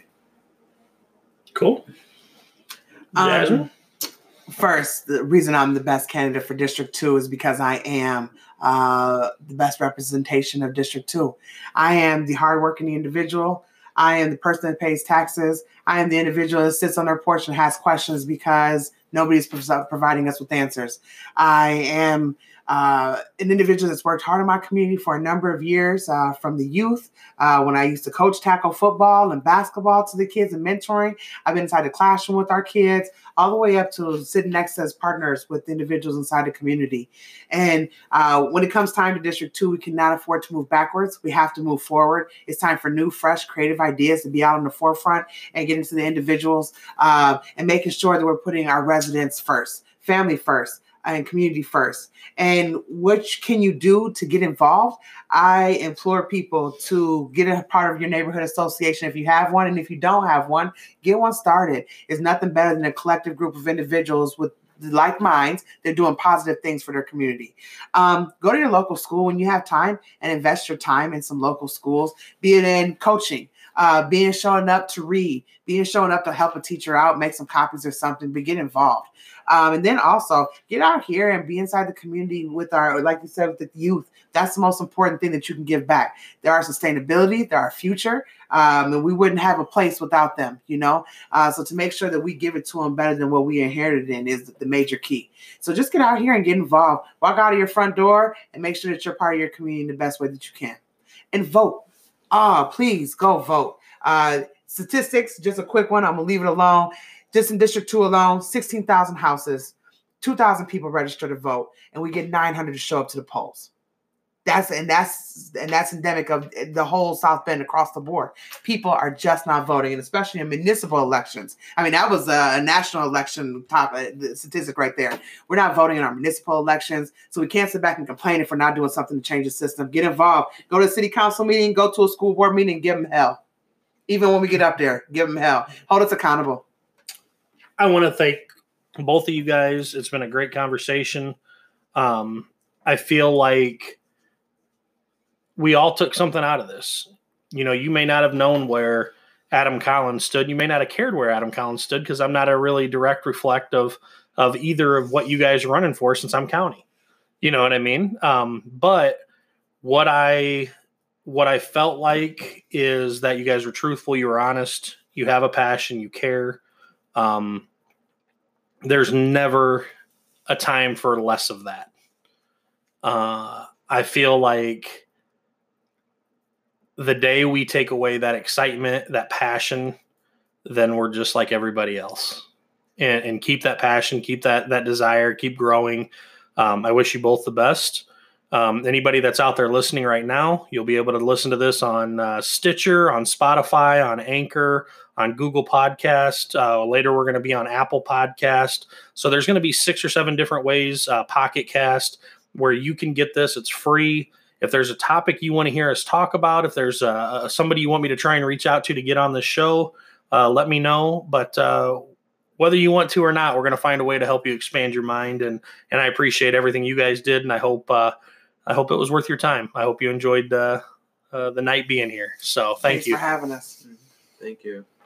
Cool. Um, Jasmine? First, the reason I'm the best candidate for District two is because I am uh, the best representation of District two. I am the hardworking individual. I am the person that pays taxes. I am the individual that sits on their porch and has questions because nobody's pro- providing us with answers. I am uh, an individual that's worked hard in my community for a number of years, uh, from the youth, uh, when I used to coach tackle football and basketball to the kids and mentoring. I've been inside the classroom with our kids, all the way up to sitting next to as partners with individuals inside the community. And uh, when it comes time to District two, we cannot afford to move backwards. We have to move forward. It's time for new, fresh, creative ideas to be out on the forefront and getting to the individuals, uh, and making sure that we're putting our residents first, family first, and community first. And what can you do to get involved? I implore people to get a part of your neighborhood association if you have one. And if you don't have one, get one started. It's nothing better than a collective group of individuals with like minds. They're doing positive things for their community. Um, go to your local school when you have time and invest your time in some local schools, be it in coaching, uh, being showing up to read, being showing up to help a teacher out, make some copies or something, but get involved. Um, and then also get out here and be inside the community with our, like you said, with the youth. That's the most important thing that you can give back. There are sustainability, there are future, um, and we wouldn't have a place without them, you know? Uh, so to make sure that we give it to them better than what we inherited in is the major key. So just get out here and get involved. Walk out of your front door and make sure that you're part of your community in the best way that you can. And vote. Ah, please go vote. Uh, statistics, just a quick one. I'm going to leave it alone. Just in District two alone, sixteen thousand houses, two thousand people register to vote, and we get nine hundred to show up to the polls. That's and that's and that's endemic of the whole South Bend across the board. People are just not voting, and especially in municipal elections. I mean, that was a, a national election top uh, statistic right there. We're not voting in our municipal elections, so we can't sit back and complain if we're not doing something to change the system. Get involved. Go to a city council meeting. Go to a school board meeting. And give them hell. Even when we get up there, give them hell. Hold us accountable. I want to thank both of you guys. It's been a great conversation. Um, I feel like we all took something out of this. You know, you may not have known where Adam Collins stood. You may not have cared where Adam Collins stood because I'm not a really direct reflect of, of either of what you guys are running for since I'm county. You know what I mean? Um, but what I what I felt like is that you guys were truthful. You were honest. You have a passion. You care. Um, there's never a time for less of that. Uh, I feel like the day we take away that excitement, that passion, then we're just like everybody else. And, and keep that passion, keep that that desire, keep growing. Um, I wish you both the best. Um, anybody that's out there listening right now, you'll be able to listen to this on uh, Stitcher, on Spotify, on Anchor, on Google Podcast. Uh, later, we're going to be on Apple Podcast. So there's going to be six or seven different ways, uh, Pocket Cast, where you can get this. It's free. If there's a topic you want to hear us talk about, if there's uh, somebody you want me to try and reach out to to get on this show, uh, let me know. But uh, whether you want to or not, we're going to find a way to help you expand your mind. And and I appreciate everything you guys did, and I hope uh, I hope it was worth your time. I hope you enjoyed uh, uh, the night being here. So thank Thanks you for having us. Thank you.